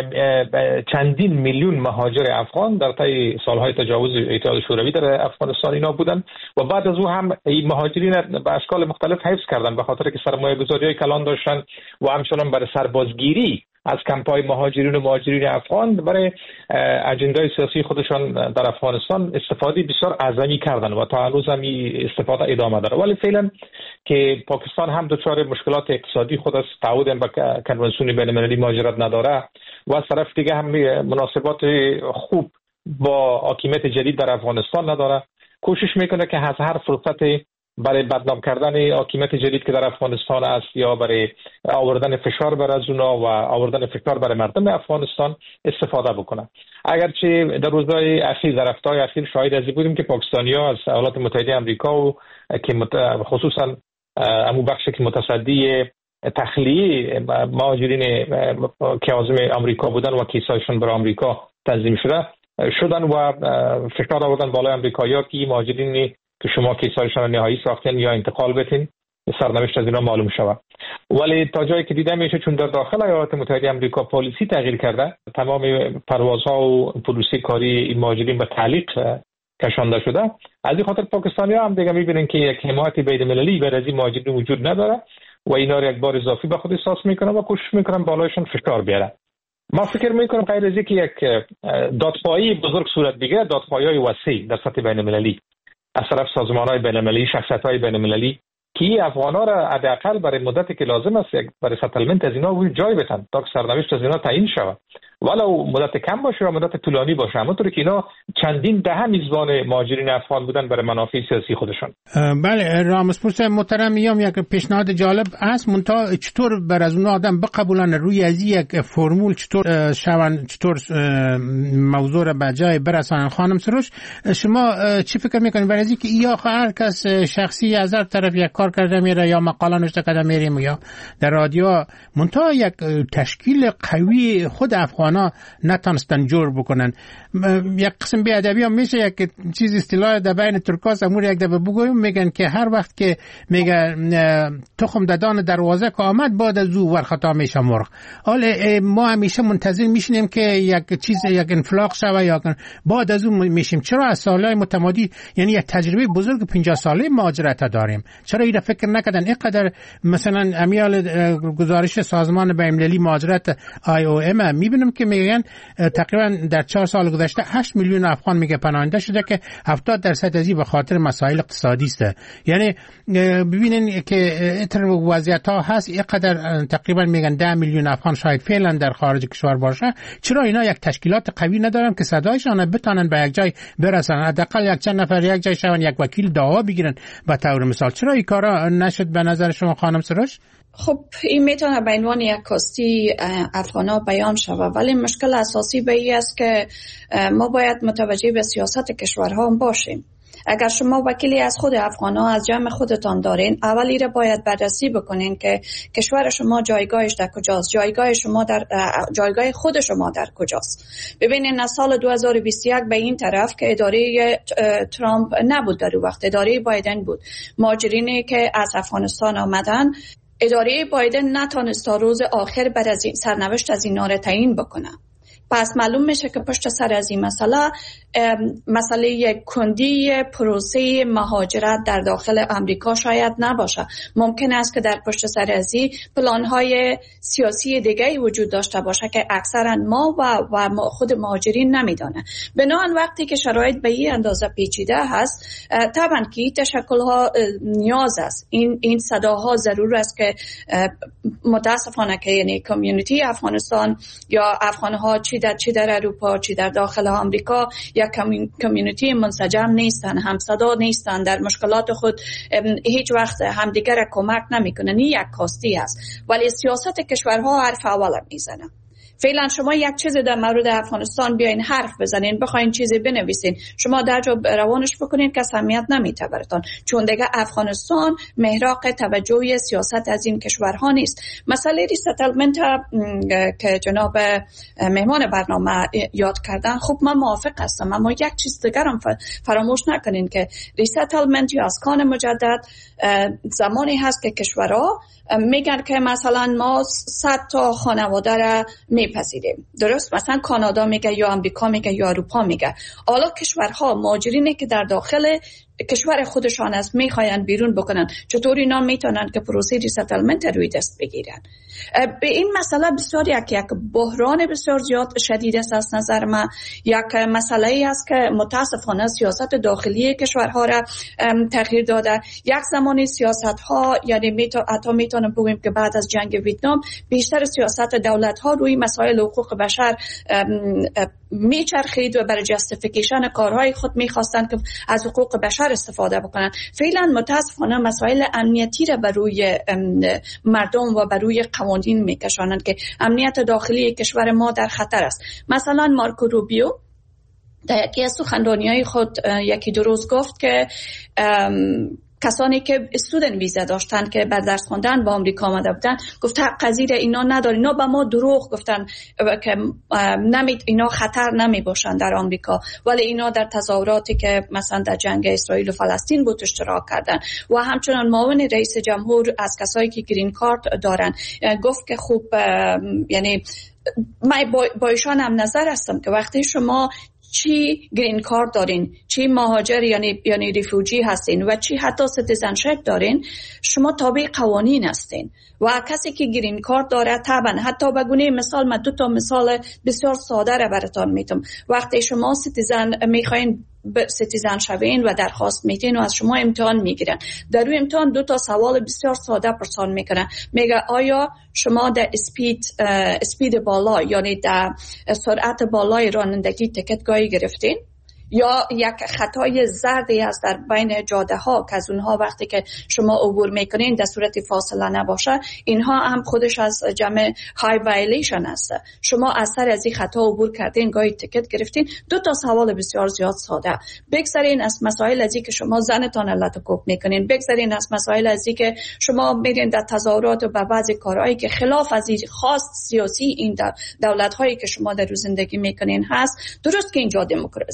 Speaker 5: چندین میلیون مهاجر افغان در طی سالهای تجاوز اتحاد شوروی در افغانستان اینا بودن و بعد از او هم این مهاجرین به اشکال مختلف حفظ کردن به خاطر که سرمایه‌گذاری‌های کلان داشتن و همچنان برای سربازگیری از کمپ‌های مهاجرین و مهاجرین افغان برای اجندای سیاسی خودشان در افغانستان استفاده بسیار اعظمی کردن و تا هنوز هم این استفاده ادامه داره. ولی فعلا که پاکستان هم دچار مشکلات اقتصادی خود است، تعهد به کنوانسیون بین‌المللی مهاجرت نداره و از طرف دیگه هم مناسبات خوب با حاکمیت جدید در افغانستان نداره، کوشش میکنه که از هر فرصت برای بدنام کردن حاکمیت جدید که در افغانستان است یا برای آوردن فشار بر از اونا و آوردن فشار برای مردم افغانستان استفاده بکنه. اگرچه در روزهای اخیر، در هفته‌های اخیر شاهد از این بودیم که پاکستانی‌ها از ایالات متحده آمریکا و که خصوصا امو بخش که متصدی تخلیه مهاجرین کاظم آمریکا بودن و کیسایشون برای آمریکا تنظیم شدن و فشار آوردن بالای آمریکایی‌ها که مهاجرین که شما کیسایشان نهایی ساختین یا انتقال بتین، سرنوشت از اینا معلوم شود. ولی تا جایی که دیده میشه چون در داخل ایالات متحده آمریکا پالیسی تغییر کرده، تمام پروازها و پلیسی کاری این مهاجرین به تعلیق کشانده شده. از این خاطر پاکستانی‌ها هم دیگه می‌بینن که یک حمایت بین‌المللی برای این مهاجرین وجود نداره و اینا را یک بار اضافی به خود احساس میکنن و کوشش میکنن بالایشون فشار بیارن. ما فکر میکنم غیر از اینکه یک دادخواهی بزرگ صورت بگیره، دادخواهی‌های وسیع در سطح بین‌المللی از طرف سازمان‌های بین‌المللی، شخصیت‌های بین‌المللی که افغان‌ها را حداقل برای مدتی که لازم است برای ستلمنت از اینا روی جای بتن تا که سرنوشت از اینا تعیین شود، ولو مدت کم باشه یا مدت طولانی باشه، همونطوری که اینا چندین دهه میزبان مهاجرین افغان بودن برای منافع سیاسی خودشان.
Speaker 3: بله راموزپور محترم، میام یک پیشنهاد جالب است، منتها چطور بر از اون آدم بقبولن روی از یک فرمول چطور شون، چطور موضوع را به جای برسانن. خانم سروش شما چی فکر میکنید برای اینکه یا هر کس شخصی از هر طرف یک کار کرده میره یا مقاله نوشته کرده میریم یا در رادیو، منتها یک تشکیل قوی خود افغان نتانستن جور بکنن. یک قسم بی‌ادبی هم میشه، یک چیز اصطلاح در بین ترکاس امور یک دفعه بگویم، میگن که هر وقت که میگه تخم ددان دروازه که آمد بعد از او ورخطا میشه مرغ. حالا ما همیشه منتظر میشینیم که یک چیز یک انفلاق شوه یا بعد از اون میشیم. چرا از سالهای متمادی، یعنی یک تجربه بزرگ 50 ساله مهاجرت داریم، چرا این فکر نکردن اینقدر؟ مثلا امیال گزارش سازمان بین‌المللی مهاجرت IOM میبینیم که که میگن تقریبا در 4 سال گذشته 8 میلیون افغان میگه پناهنده شده که 70% از این به خاطر مسائل اقتصادی است. یعنی ببینین که اتر وضعیت ها هست، اینقدر تقریبا میگن 10 میلیون افغان شاید فعلا در خارج کشور باشه. چرا اینا یک تشکیلات قوی ندارن که صدایشان بتونن به یک جای برسن؟ حداقل یک چند نفر یک جای شون، یک وکیل دعوا بگیرن به طور مثال. چرا این کارا نشد به نظر شما خانم سروش؟
Speaker 4: خب این میتونه به عنوان یک کاستی افغانا بیان شود، ولی مشکل اساسی به این است که ما باید متوجه به سیاست کشورها هم باشیم. اگر شما وکیلی از خود افغانا از جمع خودتان دارین، اولی را باید بررسی بکنین که کشور شما جایگاهش در کجاست، جایگاه خود شما در کجاست. ببینین از سال 2021 به این طرف که اداره ترامپ نبود، در اون وقت اداره بایدن بود، مهاجرینی که از افغانستان آمدن، اداره بایدن نتونست تا روز آخر بر از این سرنوشت از اینا را تعیین بکنه. پس معلوم میشه که پشت سر از این مسئله یک کندی پروسه مهاجرت در داخل امریکا شاید نباشه. ممکن است که در پشت سر از این پلان‌های سیاسی دیگه وجود داشته باشه که اکثرا ما و خود مهاجرین نمیدانه. بنابراین وقتی که شرایط به این اندازه پیچیده هست، طبعا که تشکل‌ها نیاز است، این صداها ضرور است که متاسفانه که یعنی کمیونیتی افغانستان یا افغان‌ها چی در اروپا چی در داخل آمریکا یا کمیونیتی منسجم نیستن، هم صدا نیستن، در مشکلات خود هیچ وقت همدیگر را کمک نمیکنن. این یک کاستی است، ولی سیاست کشورها حرف اول میزنه. فعلا شما یک چیز در مورد افغانستان بیاین حرف بزنین، بخواین چیزی بنویسین، شما در جا روانش بکنین که اهمیت نمیده براتون، چون دیگه افغانستان محراق توجه سیاست از این کشورها نیست. مسئله ریستلمنت که جناب مهمان برنامه یاد کردن، خب من موافق هستم، اما یک چیز دیگر هم فراموش نکنین که ریستلمنت یا اسکان مجدد زمانی هست که کشورها میگن که مثلا ما 100 تا خانواده را میپذیریم، درست؟ مثلا کانادا میگه یا امریکا میگه یا اروپا میگه. حالا کشورها مهاجرینی که در داخل کشور خودشان است میخواین بیرون بکنن، چطور اینا میتونن که پروسه ریستلمنت روی دست بگیرن؟ به این مسئله بسیار یک بحران بسیار زیاد شدید است از نظر من. یک مسئله است که متاسفانه سیاست داخلی کشورها را تغییر داده. یک زمانی سیاست ها، یعنی حتی میتونم بگویم که بعد از جنگ ویتنام بیشتر سیاست دولت ها روی مسائل حقوق بشر میچرخید و برای جستیفیکیشن کارهای خود میخواستند که از حقوق بشر استفاده بکنن. فعلا متاسفانه مسائل امنیتی را بر روی مردم و بر روی قوانین میکشانند که امنیت داخلی کشور ما در خطر است. مثلا مارکو روبیو در یکی از سخنرانی‌های خود یکی دو روز گفت که کسانی که استودنت ویزا داشتن که بر درس خواندن با آمریکا آمده بودن، گفت حق پذیر اینا نداره، اینا به ما دروغ گفتن که اینا خطر نمی باشن در آمریکا، ولی اینا در تظاهراتی که مثلا در جنگ اسرائیل و فلسطین بود اشتراک کردن. و همچنان معاون رئیس جمهور از کسایی که گرین کارت دارن گفت که خوب، یعنی من با ایشان هم نظر هستم که وقتی شما چی گرین کارت دارین، چی مهاجر یعنی ریفوجی هستین و چی حتی سیتیزنشپ دارین، شما تابع قوانین هستین. و کسی که گرین کارت داره طبعا، حتی به گونه مثال من 2 تا مثال بسیار ساده را براتون میتونم. وقتی شما سیتیزن میخواین سیتیزن شوین و درخواست میدین و از شما امتحان میگیرن، در روی امتحان 2 تا سوال بسیار ساده پرسان میکنن. میگه آیا شما در اسپید بالا، یعنی در سرعت بالای رانندگی تکتگاهی گرفتین؟ یا یک خطای زردی هست در بین جاده ها که از اونها وقتی که شما عبور میکنین در صورت فاصله نباشه، اینها هم خودش از جمع های وایلیشن هست. شما اثر از این خطا عبور کردین، گاهی تکت گرفتین. 2 تا سوال بسیار زیاد ساده. بگذارین از مسائل از این که شما زنتان علت کوب میکنین، بگذارین از مسائل از این که شما میرین در تظاهرات و به بعضی کارهایی که خلاف از این خواست سیاسی این دولت هایی که شما در روز زندگی میکنین هست. درست که اینجا دموکراسی است،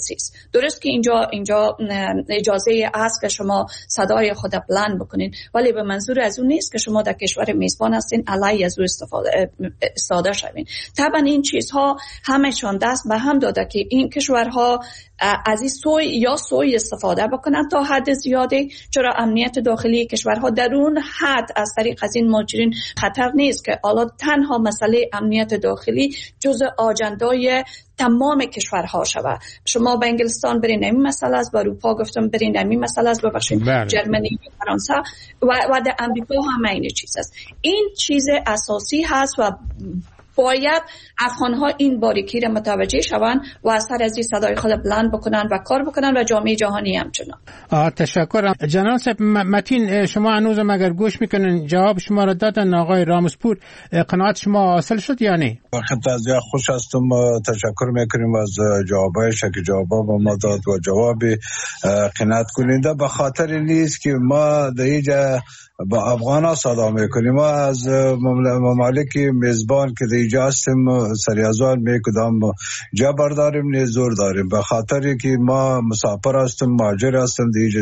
Speaker 4: درست که اینجا اجازه است که شما صدای خود بلند بکنین، ولی به منظور از اون نیست که شما در کشور میزبان هستین علیه از او استفاده شوین. طبعا این چیزها همشون دست به هم داده که این کشورها از این سوی استفاده بکنن تا حد زیادی، چرا امنیت داخلی کشورها در اون حد از طریق از این مهاجرین خطر نیست که حالا تنها مسئله امنیت داخلی جزء آجندای تمام کشورها شود. شما به انگلستان برین این مسئله است، به اروپا گفتم برین این مسئله است، ببخشید جرمنی، فرانسه و در امریکا هم این چیز است. این چیز اساسی هست و باید افغان‌ها این باریکی را متوجه شوند و از سر از این صدای خود بلند بکنن و کار بکنن و جامعه جهانی همچنان.
Speaker 3: تشکرم. جناب صاحب متین، شما هنوز اگر گوش میکنن جواب شما را دادن آقای رامسپور، قناعت شما حاصل شد یا نه؟
Speaker 8: وقت از خوش هستم، تشکر میکنیم از جوابایش که جواب ما داد و جواب قناعت کننده. به خاطر نیست که ما در اینجا با افغانا صدا میکنیم، ما از ممالک میزبان که دیجا هستیم سریازان میکدام جبر داریم نه زور داریم، به خاطر که ما مسافر هستیم، مهاجر هستیم، دیجا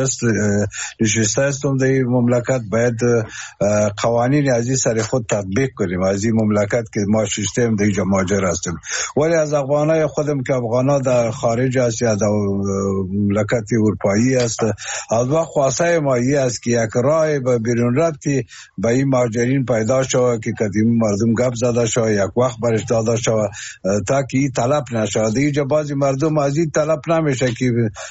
Speaker 8: نشسته هستیم در مملکت، باید قوانین از این سر خود تطبیق کنیم از این مملکت که ما ششتیم دیجا مهاجر هستیم. ولی از افغانای خودم که افغانا در خارج است یا در مملکت اروپایی است، از وقت خواسته ما ای است که یک راه به بیرون رفتی به این مهاجرین پیدا شود که قدیم مردم گپ زده شود، یک وقت برش داده شود تا که این طلب نشود. اینجا بعضی مردم از این طلب نمیشه که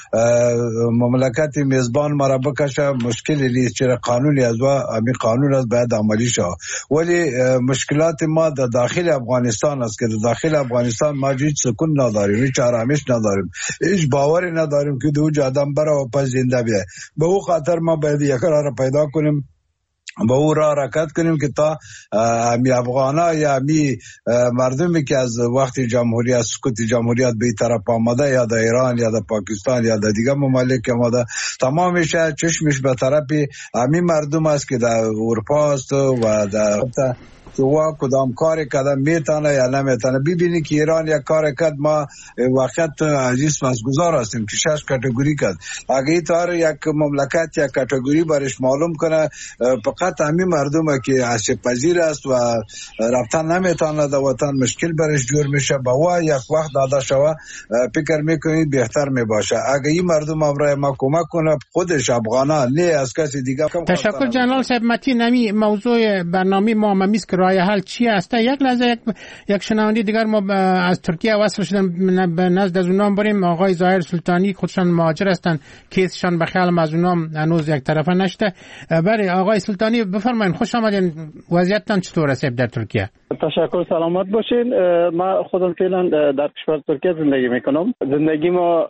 Speaker 8: مملکت میزبان مرا بکشه، مشکلی نیست، چرا قانونی از و همین قانون است باید عملی شود. ولی مشکلات ما در داخل افغانستان است که در داخل افغانستان ما هیچ سکون نداریم، هیچ آرامش نداریم، هیچ باوری نداریم که دو آدم بره و پس زنده بیاید. به او خاطر ما باید یک راه پیدا کنیم، با او را حرکت کنیم که تا همی افغانا یا همی مردمی که از وقت جمهوریت سقوط جمهوریت به طرف آمده یا در ایران یا در پاکستان یا در دیگه ممالک آمده، تمامش چشمش به طرف همی مردم است که در اروپا است و در که وا کدام کار کردن میتونه یا نمیتونه. ببینی که ایران یک کار کرد، ما وقت عزیز مسگزار هستیم که 6 کاتگوری کرد. اگه این طور یک مملکت یک کاتگوری برش معلوم کنه، فقط همین مردم که آسیب پذیر است و رفتن نمیتونه در وطن مشکل برش جور میشه، با وا یک وقت داده شوه فکر میکنید بهتر میباشه. اگه این مردم امرای ما کمک کنه، خودش افغانا نه از کسی دیگه.
Speaker 3: تشکر جنرال صاحب متین. نمی موضوع برنامه ما میست که راه حل چی است؟ یک لحظه یک شنونده دیگر ما از ترکیه وصل شدن، به نزد از اونام بریم. آقای ظاهر سلطانی خودشان مهاجر هستند، کیسشان به خیال از اونام هنوز یک طرفه نشده. بله آقای سلطانی بفرمایید، خوش آمدین. وضعیتتان چطور است در ترکیه؟
Speaker 9: تشکر، سلامت باشین. من خودم فعلا در کشور ترکیه زندگی میکنم. زندگی ما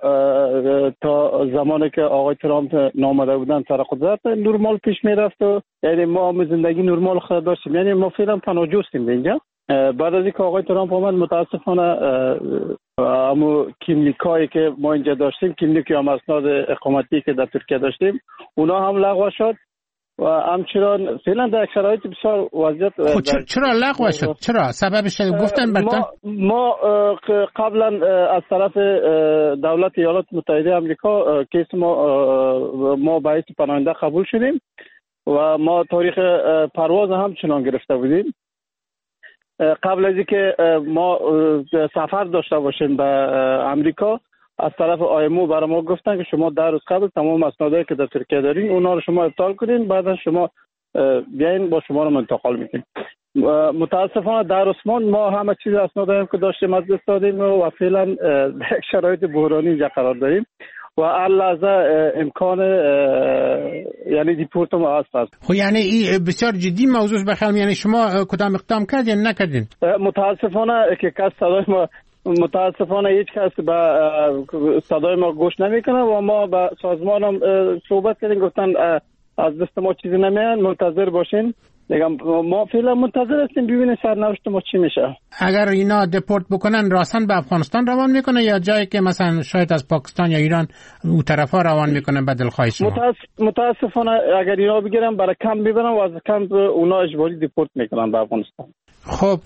Speaker 9: تا زمانی که آقای ترامپ نامده بودن سر قدرت نرمال پیش میرفت و یعنی ما زندگی نرمال خود داشتیم، یعنی ما فعلا پناهجو هستیم اینجا. بعد از اینکه آقای ترامپ آمد متاسفانه همون کلینیکایی که ما اینجا داشتیم، کلینیکی هم اسناد اقامتی که در ترکیه داشتیم، اونا هم لغو شد و همچنان فعلا در شرایط بسیار وضعیت.
Speaker 3: چرا لغو شد؟ چرا سببش گفتن براتون؟
Speaker 9: ما قبلا از طرف دولت ایالات متحده آمریکا کیس ما به حیث پناهنده قبول شدیم و ما تاریخ پرواز همچنان گرفته بودیم. قبل از اینکه ما سفر داشته باشیم به آمریکا، از طرف آیمو برای ما گفتن که شما 10 روز قبل تمام اسنادایی که در ترکیه دارین اونا رو شما ابطال کنین، بعد شما بیاین با شما رو انتقال میکنیم. متاسفانه در عثمان ما همه چیز اسنادایی که داشتیم از دست دادیم و فعلا در شرایط بحرانی اینجا قرار داریم و هر لحظه امکان یعنی دیپورت ما هست.
Speaker 3: خب یعنی این بسیار جدی موضوع بخیر. یعنی شما کدام اقدام کردین نکردین؟
Speaker 9: متاسفانه که کس صدای ما متاسفانه هیچ کس به صدای ما گوش نمیکنه و ما با سازمان هم صحبت کردیم، گفتن از دست ما چیزی نمیاد، منتظر باشین. دیگه ما فعلا منتظر هستیم ببینیم سرنوشت ما چی میشه.
Speaker 3: اگر اینا دپورت بکنن راستن به افغانستان روان میکنه یا جایی که مثلا شاید از پاکستان یا ایران اون طرفا روان میکنه به دلخواه شما؟
Speaker 9: متاسفانه اگر اینا بگیرن برای کمپ میبرن و از کمپ اونا اجباری دپورت میکنن به افغانستان.
Speaker 3: خب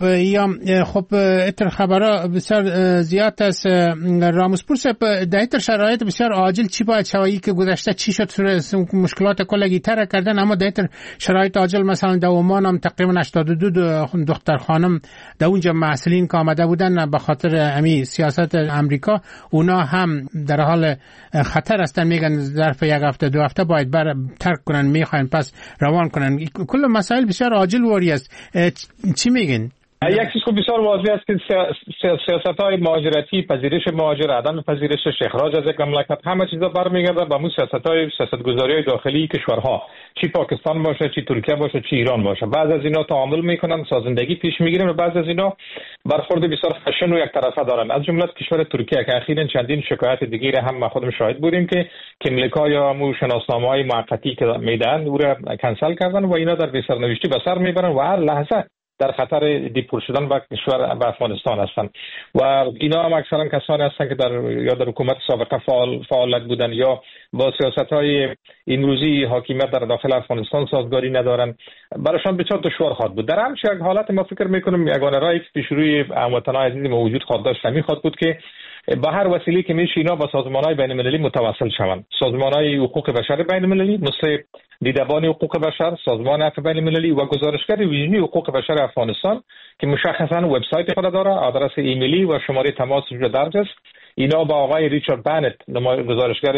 Speaker 3: اتر خبرها بسیار زیاد است. راموسپور در اتر شرایط بسیار عاجل چی باید شوایی که گذشته چی شد مشکلات کلگی تر کردن، اما در اتر شرایط عاجل مثلا در عمان هم تقریبا 82 دختر خانم در اونجا محصلین که آمده بودن به خاطر امی سیاست امریکا اونا هم در حال خطر هستن، میگن ظرف یک هفته دو هفته باید ترک کنن، میخواین پس روان کنن. کل مسائل بسیار عاجل واری است. چی میگن؟
Speaker 5: یک چیز بسیار واضح است که سیاست‌های مهاجرتی، پذیرش مهاجر، عدم پذیرشش، اخراج از یک مملکت، همه چیزا برمیگرده به همون سیاست‌گذاری‌های داخلی کشورها، چی پاکستان باشه، چی ترکیه باشه، چی ایران باشه. بعض از اینا تعامل میکنن، سازندگی پیش میگیرن و بعض از اینا برخورد بسیار خشن و یک طرفه دارن. از جمله کشور ترکیه که اخیراً چندین شکایت دیگه هم ما خودم شاهد بودیم که کملیکا یا مو شناسنامه‌های موقتی که میدن او را کنسل کردن و اینا در بی‌سرنوشتی به سر میبرن و هر لحظه در خطر دیپورت شدن به کشور به افغانستان هستند و اینا هم اکثرا کسانی هستند که در حکومت سابقه فعالیت بودن یا با سیاست‌های امروزی حاکمیت در داخل افغانستان سازگاری ندارن. برایشان بسیار دشوار خواهد بود. در همچین یک حالت ما فکر میکنم یگانه راهی که پیش روی هموطنان عزیز ما وجود خواهد داشت همین خواهد بود که با هر وسیله که میشه اینا با سازمان‌های بین‌المللی متواصل شوند. سازمان‌های حقوق بشر بین‌المللی مثل دیدبان حقوق بشر، سازمان عفو بین‌المللی و گزارشگر ویژه حقوق بشر افغانستان که مشخصاً وبسایت خود داره، آدرس ایمیلی و شماره تماس درج است. اینا با آقای ریچارد بنت گزارشگر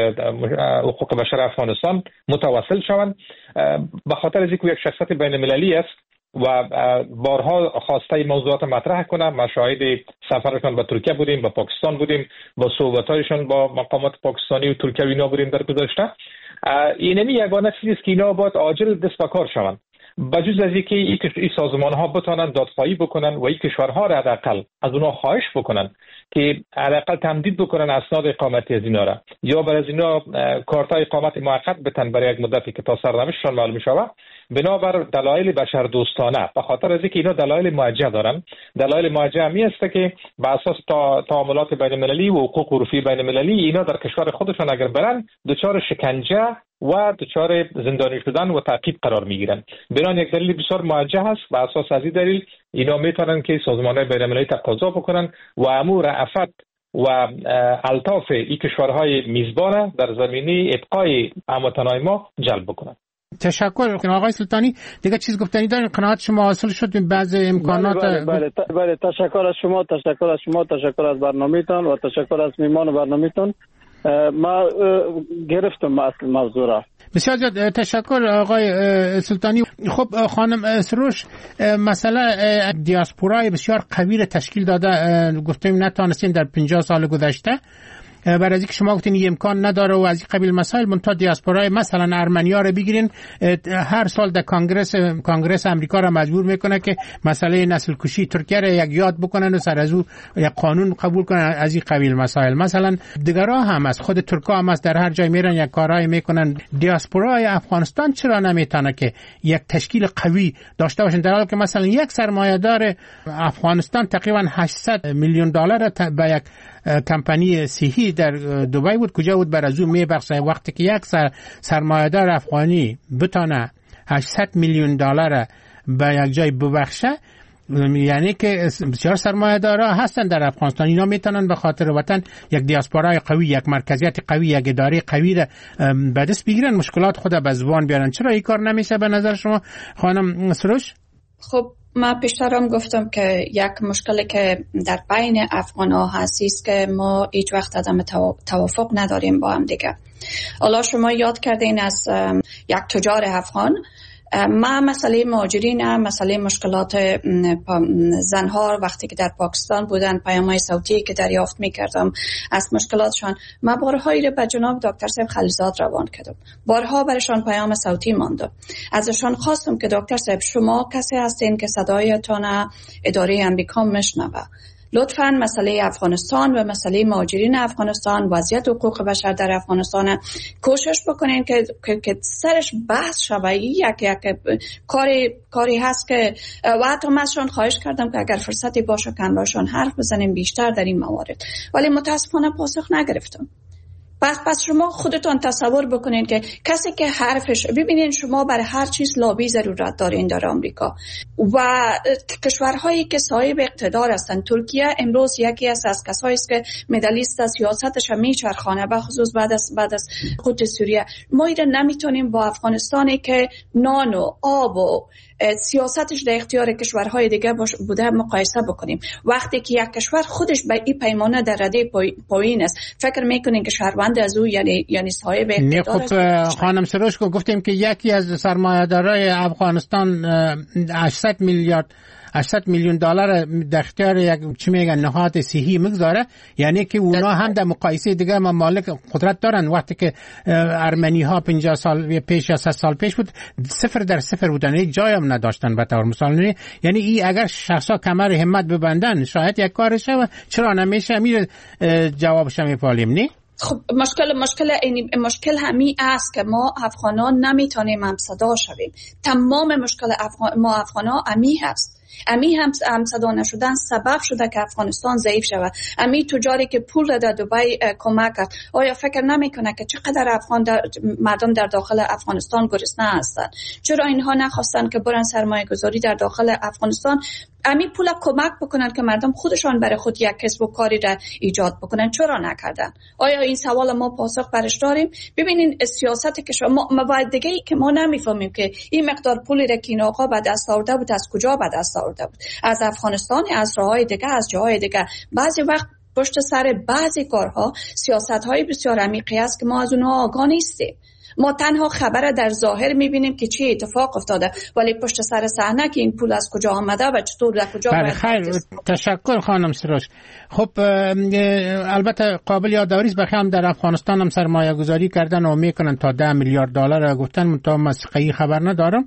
Speaker 5: حقوق بشر افغانستان متواصل شوند. به خاطر از اینکه یک شخصیت بین‌المللی است و بارها خواسته موضوعات مطرح کنه، ما شاهد سفرشان به ترکیه بودیم، به پاکستان بودیم، با صحبت‌هایشان با مقامات پاکستانی و ترکیه اینا بودیم در گذشته. اینمی یگانه چیزی است که اینا باید عاجل دست به کار شوند. بجز از اینکه این سازمان‌ها بتوانند دادخواهی بکنن و این کشورها را حداقل از اونها خواهش بکنن که حداقل تمدید بکنن اسناد اقامتی از اینا را یا برای از اینا کارت اقامت موقت بتن برای یک مدتی که تا سرنوشتشان معلوم شود بنابر دلایل بشر دوستانه. به خاطر از اینکه اینا دلایل موجه دارن. دلایل موجه می است که بر اساس تعاملات بین‌المللی و حقوق عرفی بین‌المللی اینا در کشور خودشان اگر برن دچار شکنجه و دچار زندانی شدن و تعقیب قرار میگیرن. بنابراین یک دلیل بسیار موجه است. بر اساس از این دلیل اینا میتونن که سازمان‌های بین‌المللی تقاضا بکنن و امور رأفت و الطاف این کشورهای میزبان در زمینه ابقای هموطنان ما جلب بکنن.
Speaker 3: تشکر آقای سلطانی. دیگه چیز گفتنی دارین؟ قناعت شما حاصل شد به بعض امکانات؟
Speaker 9: بله تشکر از شما، تشکر از برنامه‌تان و تشکر از میهمان برنامه‌تان. ما گرفتم اصل موضوع را.
Speaker 3: بسیار زیاد تشکر آقای سلطانی. خب خانم سروش، مثلا دیاسپورای بسیار قوی را تشکیل داده، گفتیم نتانستین در 50 سال گذشته برای اینکه شما گفتین این امکان نداره و از این قبیل مسائل. منتها دیاسپورای مثلا ارمنیا رو بگیرین، هر سال در کنگره امریکا را مجبور میکنه که مسئله نسل کشی ترکیه را یک یاد بکنن و سر از او یک قانون قبول کنن از این قبیل مسائل. مثلا دیگرها هم از خود ترکا هم از در هر جای میرن یک کارهای میکنن. دیاسپورای افغانستان چرا نمیتونه که یک تشکیل قوی داشته باشن، در حالی که مثلا یک سرمایه‌دار افغانستان تقریبا $800 میلیون به یک کمپانی صحی در دبی بود کجا بود بر از اون میبخشه. وقتی که یک سرمایه‌دار افغانی بتونه $800 میلیون به یک جای ببخشه، یعنی که بسیار سرمایه‌دارا هستن در افغانستان، اینا میتونن به خاطر وطن یک دیاسپورای قوی، یک مرکزیت قوی، یک اداره قوی را به دست بگیرن، مشکلات خود به زبان بیارن. چرا این کار نمیشه به نظر شما خانم سروش؟
Speaker 4: خب ما پیشترم گفتم که یک مشکلی که در بین افغان‌ها هست است که ما هیچ وقت عدم توافق نداریم با هم دیگه. حالا شما یاد کردین از یک تجار افغان. ما مسئله مهاجرین، مسئله مشکلات زنها وقتی که در پاکستان بودن، پیام‌های صوتی که دریافت می‌کردم از مشکلاتشان، ما بارهایی را به جناب دکتر صاحب خلیلزاد روان کردم، بارها برشان پیام صوتی ماندم. ازشان خواستم که دکتر صاحب شما کسی هستین که صدایتان اداره امریکا میشنوه، لطفاً مسئله افغانستان و مسئله مهاجرین افغانستان، وضعیت حقوق بشر در افغانستان کوشش بکنین که سرش بحث شوه. یک کاری هست که و حتی من ازشان خواهش کردم که اگر فرصتی باشه که باشون حرف بزنیم بیشتر در این موارد، ولی متاسفانه پاسخ نگرفتم. پس شما خودتون تصور بکنین که کسی که حرفش، ببینین شما برای هر چیز لابی ضرورت دارین در آمریکا و کشورهایی که صاحب اقتدار هستن. ترکیه امروز یکی از کسایی است که مدلیست سیاستش میچرخانه، به خصوص بعد از خود سوریه. ما ایره نمیتونیم با افغانستانی که نان و آب و سیاستش در اختیار کشورهای دیگه بوده مقایسه بکنیم. وقتی که یک کشور خودش به این پیمانه در رده پایین است، فکر میکنین که شهروند از او یعنی صاحب اقتدار است؟
Speaker 3: خب خانم سروش کو گفتیم که یکی از سرمایه‌دارای افغانستان 800 میلیون دلار در اختیار یک چی میگن نهاد صحی میگذاره، یعنی که اونا هم در مقایسه دیگه ممالک قدرت دارن. وقتی که ارمنی ها 50 سال پیش یا 100 سال پیش بود 0 بودن، یک جای هم نداشتن به طور مثال. یعنی این اگر شخصا کمر همت ببندن شاید یک کارشه و چرا نمیشه میره جوابش میپالیم. نه
Speaker 4: خب مشکل همین است که ما افغانان نمیتونیم هم صدا شویم. تمام مشکل ما افغانان امی هست. امی هم صدا نشدن سبب شده که افغانستان ضعیف شود. امی تجاری که پول در دبی کمک کرد، آیا فکر نمیکنه که چقدر مردم در داخل افغانستان گرسنه هستند؟ چرا اینها نخواستن که برن سرمایه گذاری در داخل افغانستان، امی پول کمک بکنن که مردم خودشان برای خود یک کسب و کاری را ایجاد بکنن؟ چرا نکردن؟ آیا این سوال ما پاسخ برش داریم؟ ببینین سیاست که شما مبادگی که ما نمیفهمیم که این مقدار پولی را که این آقا به دست آورده بود از کجا به دست آورده بود؟ از افغانستان، از راههای دیگه، از جاهای دیگه. بعضی وقت پشت سر بعضی کارها سیاست‌های بسیار عمیقی است که ما از اونها آگاه نیستیم. ما تنها خبر در ظاهر میبینیم که چی اتفاق افتاده، ولی پشت سر صحنه که این پول از کجا آمده و چطور در کجا باید.
Speaker 3: خیر، تشکر خانم سروش. خب البته قابل یادآوری است بخیام در افغانستان هم سرمایه گذاری کردن و میکنن تا 10 میلیارد دلار گفتن، منتها مسخی خبر ندارم.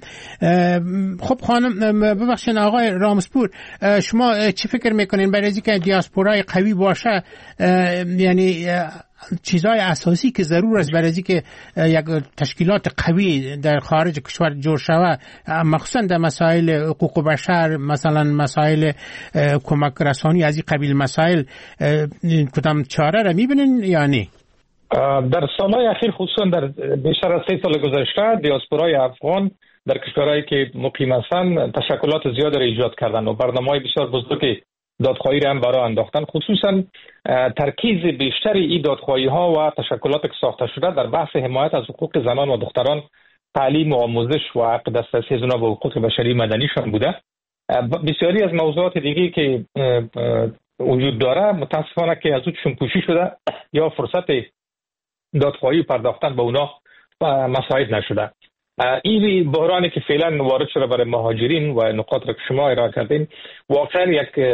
Speaker 3: خب خانم ببخشید آقای رامسپور، شما چی فکر میکنین برای اینکه دیاسپورای قوی باشه، یعنی چیزهای اساسی که ضرور است برای اینکه یک تشکیلات قوی در خارج کشور جور شود، مخصوصا در مسائل حقوق بشر، مثلا مسائل کمک رسانی از این قبیل مسائل، کدام چاره را میبینین یا نه؟
Speaker 5: در سالهای اخیر خصوصا در بیشتر از 3 سال گذشته دیاسپورای افغان در کشورهایی که مقیم هستند تشکلات زیادی را ایجاد کردند و برنامه‌های بسیار بزرگی دادخواهی را هم برای انداختن. خصوصا ترکیز بیشتری این دادخواهی ها و تشکلات که ساخته شده در بحث حمایت از حقوق زنان و دختران، تعلیم و آموزش و حق دسترسی اونا به حقوق بشری مدنیشان بوده. بسیاری از موضوعات دیگه که وجود داره متاسفانه که از اونشون پوشی شده یا فرصت دادخواهی پرداختن به اونا مساعد نشده. این بحرانی که فعلا وارد شده برای مهاجرین و نقاط را که شما ارائه کردین واقعا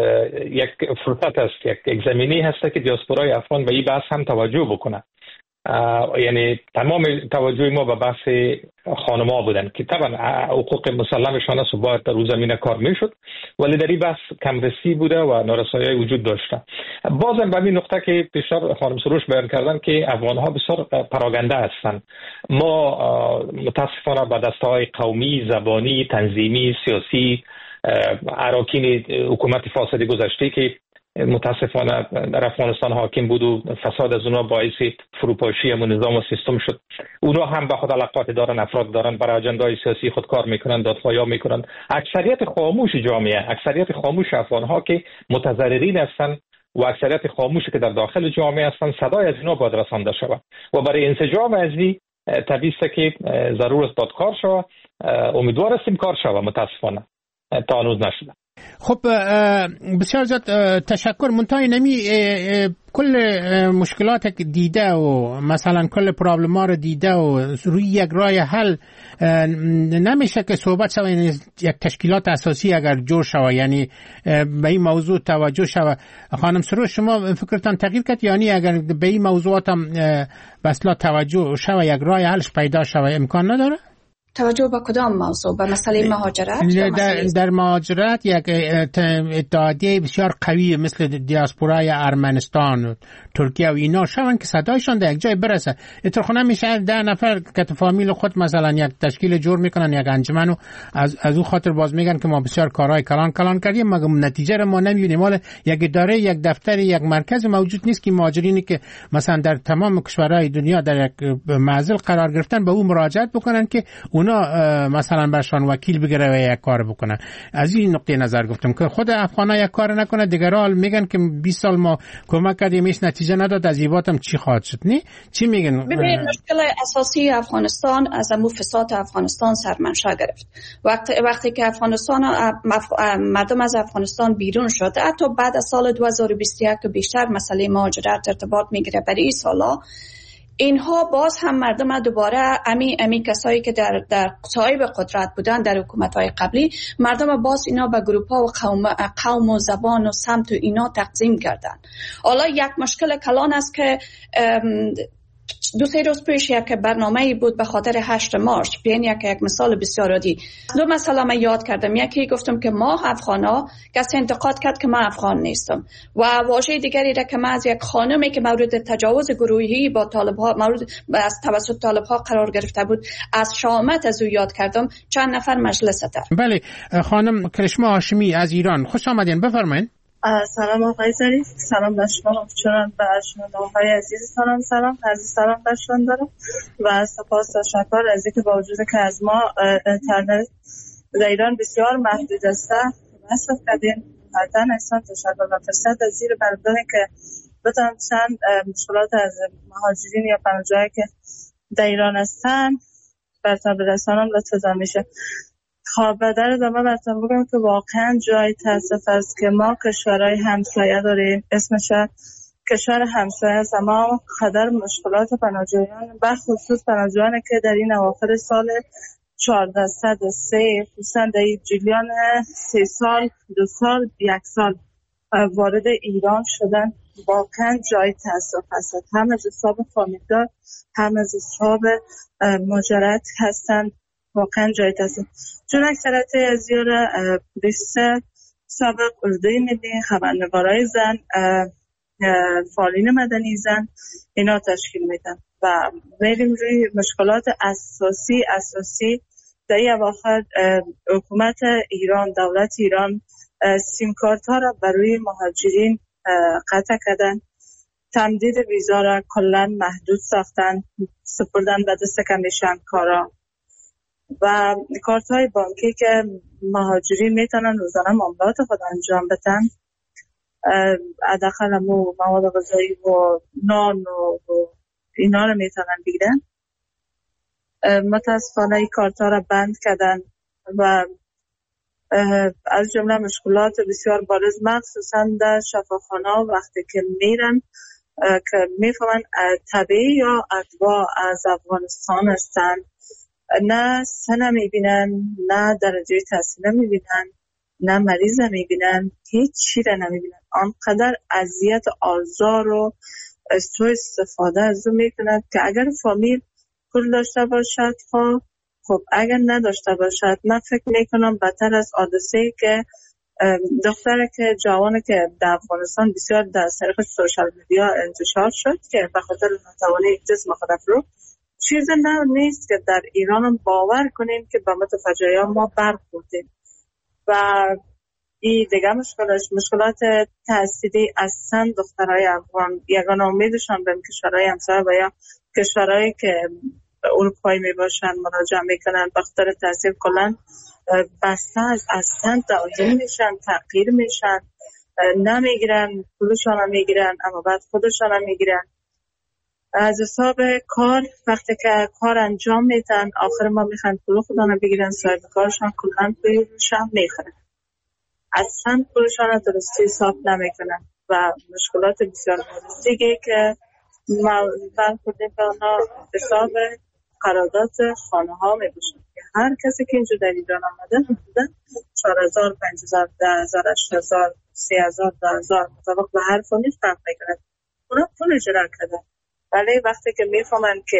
Speaker 5: یک فرصت است، یک زمینه هست که دیاسپورای افغان به این بحث هم توجه بکنه. یعنی تمام توجه ما به بحث خانم‌ها بودن که طبعا حقوق مسلمشان است و باید در اون زمینه کار میشد، ولی در این بحث کمرسی بوده و نارسایی وجود داشته. بازم به این نقطه که پیشتر خانم سروش بیان کردن که افغان‌ها بسیار پراگنده هستند. ما متاسفانه با دسته‌های قومی، زبانی، تنظیمی، سیاسی، اراکین حکومت فاسد گذشته که متاسفانه در افغانستان حاکم بود و فساد از اونا باعث فروپاشی همون نظام و سیستم شد. اونا هم به خود علاقات دارن، افراد دارن، برای اجندای سیاسی خود کار میکنن، دادخواهی میکنن. اکثریت خاموش جامعه، اکثریت خاموش افغانها که متضررین هستن و اکثریت خاموشی که در داخل جامعه هستن، صدای از اینا باید رسانده شود و برای انسجام از این طبیعی است که ضرور است کار شود. امیدوار هستیم کار شود، متاسفانه تا هنوز نشده.
Speaker 3: خب بسیار زیاد تشکر. منتهای نمی کل مشکلات که دیده و مثلا کل پرابلم ها رو دیده و روی یک راه حل نمیشه که صحبت شود، یعنی یک تشکیلات اساسی اگر جور شود، یعنی به این موضوع توجه شود. خانم سروش شما فکرتان تغییر کرد، یعنی اگر به این موضوعات هم بسلا توجه شود یک راه حلش پیدا شود امکان نداره؟
Speaker 4: توجه به کدام موضوع؟ به مسئله مهاجرت؟
Speaker 3: در مهاجرت یک اتحادیه بسیار قوی مثل دیاسپورای ارمنستان، ترکیه و اینا شون که صدایشان در یک جای برسه. اتفاقا میشه 10 نفر که فامیل خود مثلا یک تشکیل جور میکنن، یک انجمن، و از او خاطر باز میگن که ما بسیار کارهای کلان کردیم مگر نتیجه را ما نمیبینیم. حالا یک اداره، یک دفتر، یک مرکز موجود نیست که مهاجرینی که مثلا در تمام کشورهای دنیا در یک معزل قرار گرفتن به او مراجعت بکنن که اونا مثلا برشان وکیل بگیره و یک کار بکنن. از این نقطه نظر گفتم که خود افغانا یک کار نکنه، دیگرها میگن که 20 سال ما کمک کردیم هیچ نتیجه نداد، از ایواتم چی خواهد شد؟ نه چی میگن؟
Speaker 4: ببین مشکل اساسی افغانستان از امو فساد افغانستان سرمنشأ گرفت. وقتی که مردم از افغانستان بیرون شد، حتی بعد از سال 2021 که بیشتر مسئله مهاجرت ارتباط میگیره برای این سالا، اینها باز هم مردم دوباره امی کسایی که در صاحب قدرت بودن در حکومت‌های قبلی، مردم باز اینا به گروه‌ها و قوم و زبان و سمت و اینا تقسیم کردن. حالا یک مشکل کلان است که 2-3 روز پیش یک برنامه‌ای بود به خاطر 8 مارچ، بیان یک مثال بسیار عادی. 2 مسئله من یاد کردم. یکی گفتم که ما افغانا، کسی انتقاد کرد که من افغان نیستم، و واژه دیگری را که من از یک خانمی که مورد تجاوز گروهی با طالب‌ها از توسط طالب‌ها قرار گرفته بود از شامت از او یاد کردم. چند نفر مجلس در.
Speaker 3: بله خانم کرشما هاشمی از ایران، خوش آمدین، بفرمایید.
Speaker 10: سلام آقای ظریف، سلام به شما، چنان به شنونده‌های عزیزتانم سلام برشون دارم و سپاس و تشکر از اینکه با وجود که از ما اینترنت در ایران بسیار محدود است مصرف کردین. حتما احسان تشکر و فرصت از زیر بردارین که بتونم چند مشکلات از مهاجرین یا پناهجویانی که در ایران هستن براتون برسانم لطفاً میشه. خب در ادامه براتون بگم که واقعا جای تاسف است که ما کشورهای همسایه داریم، اسمش کشور همسایه است، اما خطر مشکلات پناهجویان بخصوص پناهجویانی که در این اواخر سال 1403 خصوصا در جریان 3 سال 2 سال 1 سال وارد ایران شدن، واقعا جای تاسف است. هم از حساب فامیلدار هم از حساب مهاجرت هستند، واقعا جای تاسف. چون اکثرت از یاره پلیس سابق اردوی ملی، خبرنگارای زن، فعالین مدنی زن اینا تشکیل میدن و میریم روی مشکلات اساسی در این اواخر حکومت ایران، دولت ایران سیم کارت ها را برای مهاجرین قطع کردن، تمدید ویزا را کلا محدود ساختن، سپردن به دست کمیشن کارا و کارت های بانکی که مهاجرین میتونن روزانه معاملات خود انجام بدن، حداقل مواد غذایی و نان و اینا رو میتونن بگیرن. متاسفانه این کارت ها را بند کردن و از جمله مشکلات بسیار بارز مخصوصا در شفاخانه وقتی که میرن که میفهمن طبیعی یا ادوا از افغانستان هستن، نه سن میبینن، نه درجه تحصیل میبینن، نه مریض میبینن، هیچ چی را نمیبینن. آنقدر اذیت، آزار و سوء استفاده از اون میکنند که اگر فامیل پول داشته باشد خب اگر نداشته باشد، من فکر میکنم بدتر از حادثه‌ای که دختره که جوانه که در افغانستان بسیار در طریق سوشال میدیا انتشار شد که به خاطر ناتوانی جسم خود رو، چیز نیست که در ایران هم باور کنیم که به متفجعه ما برخوردیم و این دیگه مشکلات تحصیلی اصلا دخترای افغان یگانه امیدشان به کشورهای همسایه و یا کشورهایی که اروپایی می باشن مراجعه میکنن، به خاطر تحصیل کلن بسته اصلا تعدیل میشن، تغییر میشن، نمیگیرن، پولشان هم میگیرن اما بعد خودشان هم میگیرن. از حساب کار وقتی که کار انجام میدن آخر ما میخوان پول خودشان بگیرن، صاحب کارشان کلن پولشان میخرن، اصلا پولشان درستی حساب نمیکنن و مشکلات بسیار دیگه که ما برخوردیم به آنها حساب قرارداد خانه ها میباشن که هر کسی که اینجا در ایران آمده حدودا 4000 5000 10000 8000 3000 10000 مطابق به هر فامیل فرق میکنه، اونا پول اجرا کردن. ولی وقتی که میفهمن که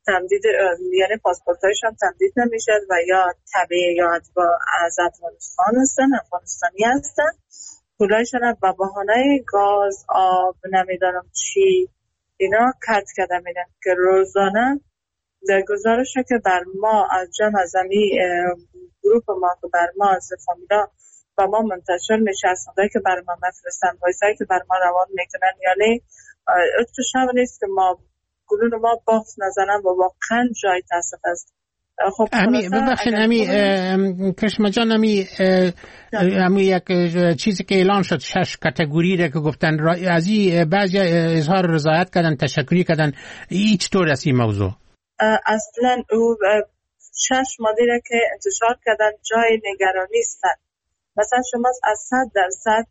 Speaker 10: تمدید یعنی پاسپورتایشان تمدید نمیشه و یا تبعیه یا اتباع از افغانستان هستن، افغانستانی هستن. پولایشان به بهانه گاز، آب، نمیدانم چی اینا کات کرده میدن که روزانه در گزارش که بر ما از جمع از گروپ ما که بر ما از فامیلا و ما منتشر میشه، اسنادایی که بر ما مفرستن، وایسایی که بر ما روان میکنن، یعنی اتشاب نیست که ما گلون ما باخت نزنن و واقعا جای تاسف است. خب
Speaker 3: ببخشید کرشما جان، امی یک چیزی که اعلان شد 6 کاتگوری را که گفتن از این بعضی اظهار رضایت کردن، تشکری کردن، هیچ طور از این موضوع
Speaker 10: اصلا او 6 ماده را که انتشار کردن جای نگرانی است. مثلا شما از 100%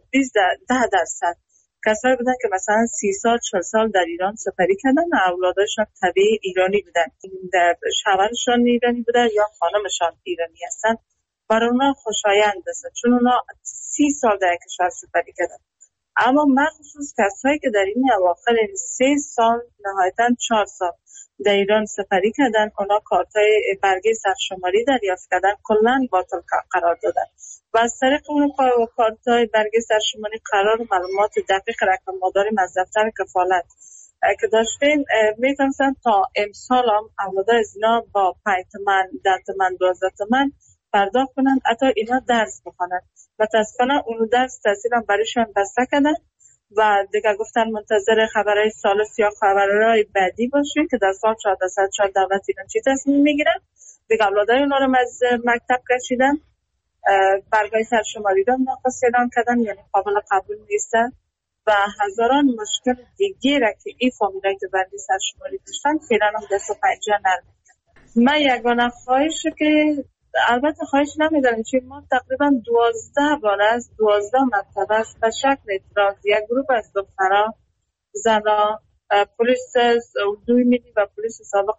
Speaker 10: 10% کسایی بودن که مثلا 30 سال 40 سال در ایران سفری کردن و اولادشان طبیعی ایرانی بودن، شوهرشان ایرانی بودن یا خانمشان ایرانی هستن. برای اونا خوشایند است چون اونا 30 سال در کشور سفری کردن. اما مخصوص کسایی که در این اواخر 3 سال نهایتاً 4 سال در ایران سفری کردن، اونا کارتای برگه سرشماری دریافت کردن، کلاً باطل قرار دادن و از طریق اون کارتای برگه سرشماری قرار معلومات دقیق رقم مداریم از دفتر کفالت که داشتیم میتونستن تا امسال هم اولاده از اینا با 5 تومن 10 تومن 12 تومن پرداخت کنن، حتی اینا درس بخونن. متاسفانه اون درس تاثیر هم برایشان بسته کردن و دیگه گفتن منتظر خبرهای ثالث یا خبرهای بعدی باشین که در سال 1404 دولت ایران چی تصمیم میگیرن. دیگه اولادای اونا رو از مکتب کشیدن، برگای سرشماری رو ناقص اعلام کردن، یعنی قابل قبول نیستن و هزاران مشکل دیگه را که این فامیلایی که برگای سرشماری داشتن فعلا هم دست و پنجه نرمیدن. من یگانه خواهش که البته خواهش نمیدارم چون ما تقریبا 12 بار از 12 مرتبه است به شکل اعتراض یک گروه از دخترها، زنها، پلیس اردوی ملی و پلیس سابق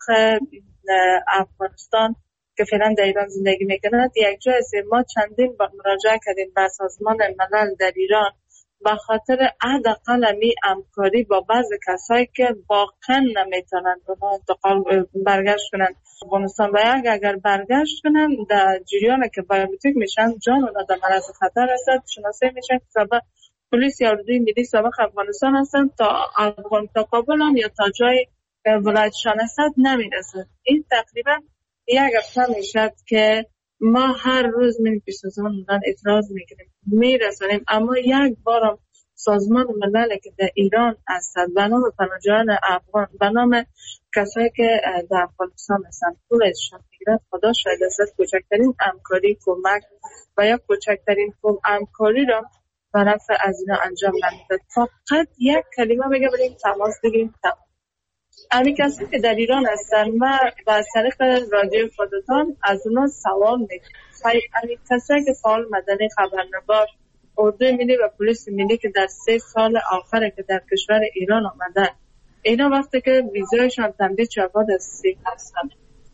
Speaker 10: افغانستان که فعلا در ایران زندگی میکنند یک جای است. ما چندین بار مراجعه کردیم به سازمان ملل در ایران به خاطر حداقل همکاری با بعضی کسایی که واقعا نمیتونن برگشت کنن افغانستان و اگر برگشت کنن در جریان که بایومتریک میشن جان اونا در معرض خطر هستند، شناسایی میشن که سابق پلیس یا اردوی ملی سابق افغانستان هستن تا کابل هم یا تا جای ولایتشان هستند نمیرسند. این تقریبا یک هفته میشد که ما هر روز میریم پیش سازمان ملل اعتراض میکنیم میرسانیم، اما یک بارم سازمان ملل که در ایران هستند به نام پناهجویان افغان، به نام کسایی که در افغانستان هستند پولشان میگیرد، خدا شاید است کوچکترین همکاری کمک و یا کوچکترین همکاری را برای از اینا انجام نمیداد. فقط یک کلمه بگه بریم تماس بگیریم. امی کسی که در ایران هستن و از طریق رادیو خودتان از اونا سوال میکنم. امی کسی که فعال مدنی، خبرنگار، اردوی ملی و پلیس ملی که در 3 سال آخره که در کشور ایران آمدن، اینا وقتی که ویزایشان تمدید شود از 3 هستن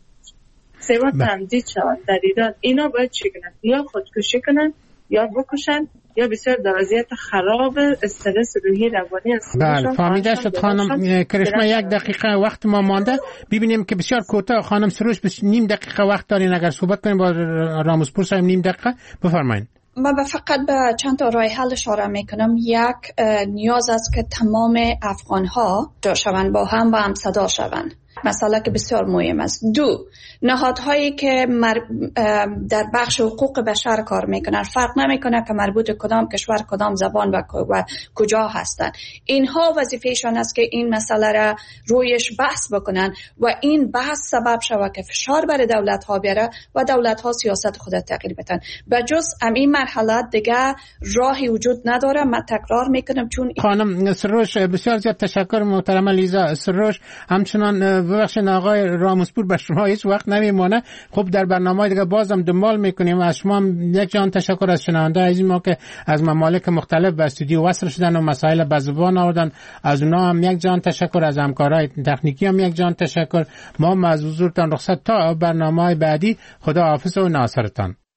Speaker 10: سوا تمدید شود در ایران، اینا باید چی کنن؟ یا خودکشی کنن یا بکشن یا بسیار در وضعیت خراب استرس روحی روانی است.
Speaker 3: بله فهمیده شد خانم کرشما. 1 دقیقه وقت ما مانده، ببینیم که بسیار کوتاه خانم سروش بس نیم دقیقه وقت دارین اگر صحبت کنیم با راموزپور صاحب. نیم دقیقه بفرمایید.
Speaker 4: من فقط به چند تا راه حل اشاره میکنم. یک، نیاز است که تمام افغان ها شوند با هم صدا شوند، مسئله که بسیار مهم است. 2، نهادهایی که در بخش حقوق بشر کار میکنن، فرق نمیکنه که مربوط کدام کشور، کدام زبان و کجا هستن، اینها وظیفهشان است که این مسئله را رویش بحث بکنن و این بحث سبب شود که فشار بر دولت ها بیاره و دولت ها سیاست خود تغییر بدن. بجز این مرحله دیگه راهی وجود نداره. من تکرار میکنم چون
Speaker 3: خانم سروش بسیار زیاد تشکر محترمه لیزا سروش. همچنان ببخشید آقای راموزپور به شما هیچ وقت نمیمونه. خب در برنامه دیگه بازم دنبال میکنیم. از شما یک جان تشکر از شنونده عزیز ما که از ممالک مختلف به استودیو وصل شدن و مسائل به زبان آوردن، از اونها هم یک جان تشکر، از همکارای تکنیکی هم یک جان تشکر. ما از حضورتان رخصت تا برنامه بعدی. خدا حافظ و ناصرتان.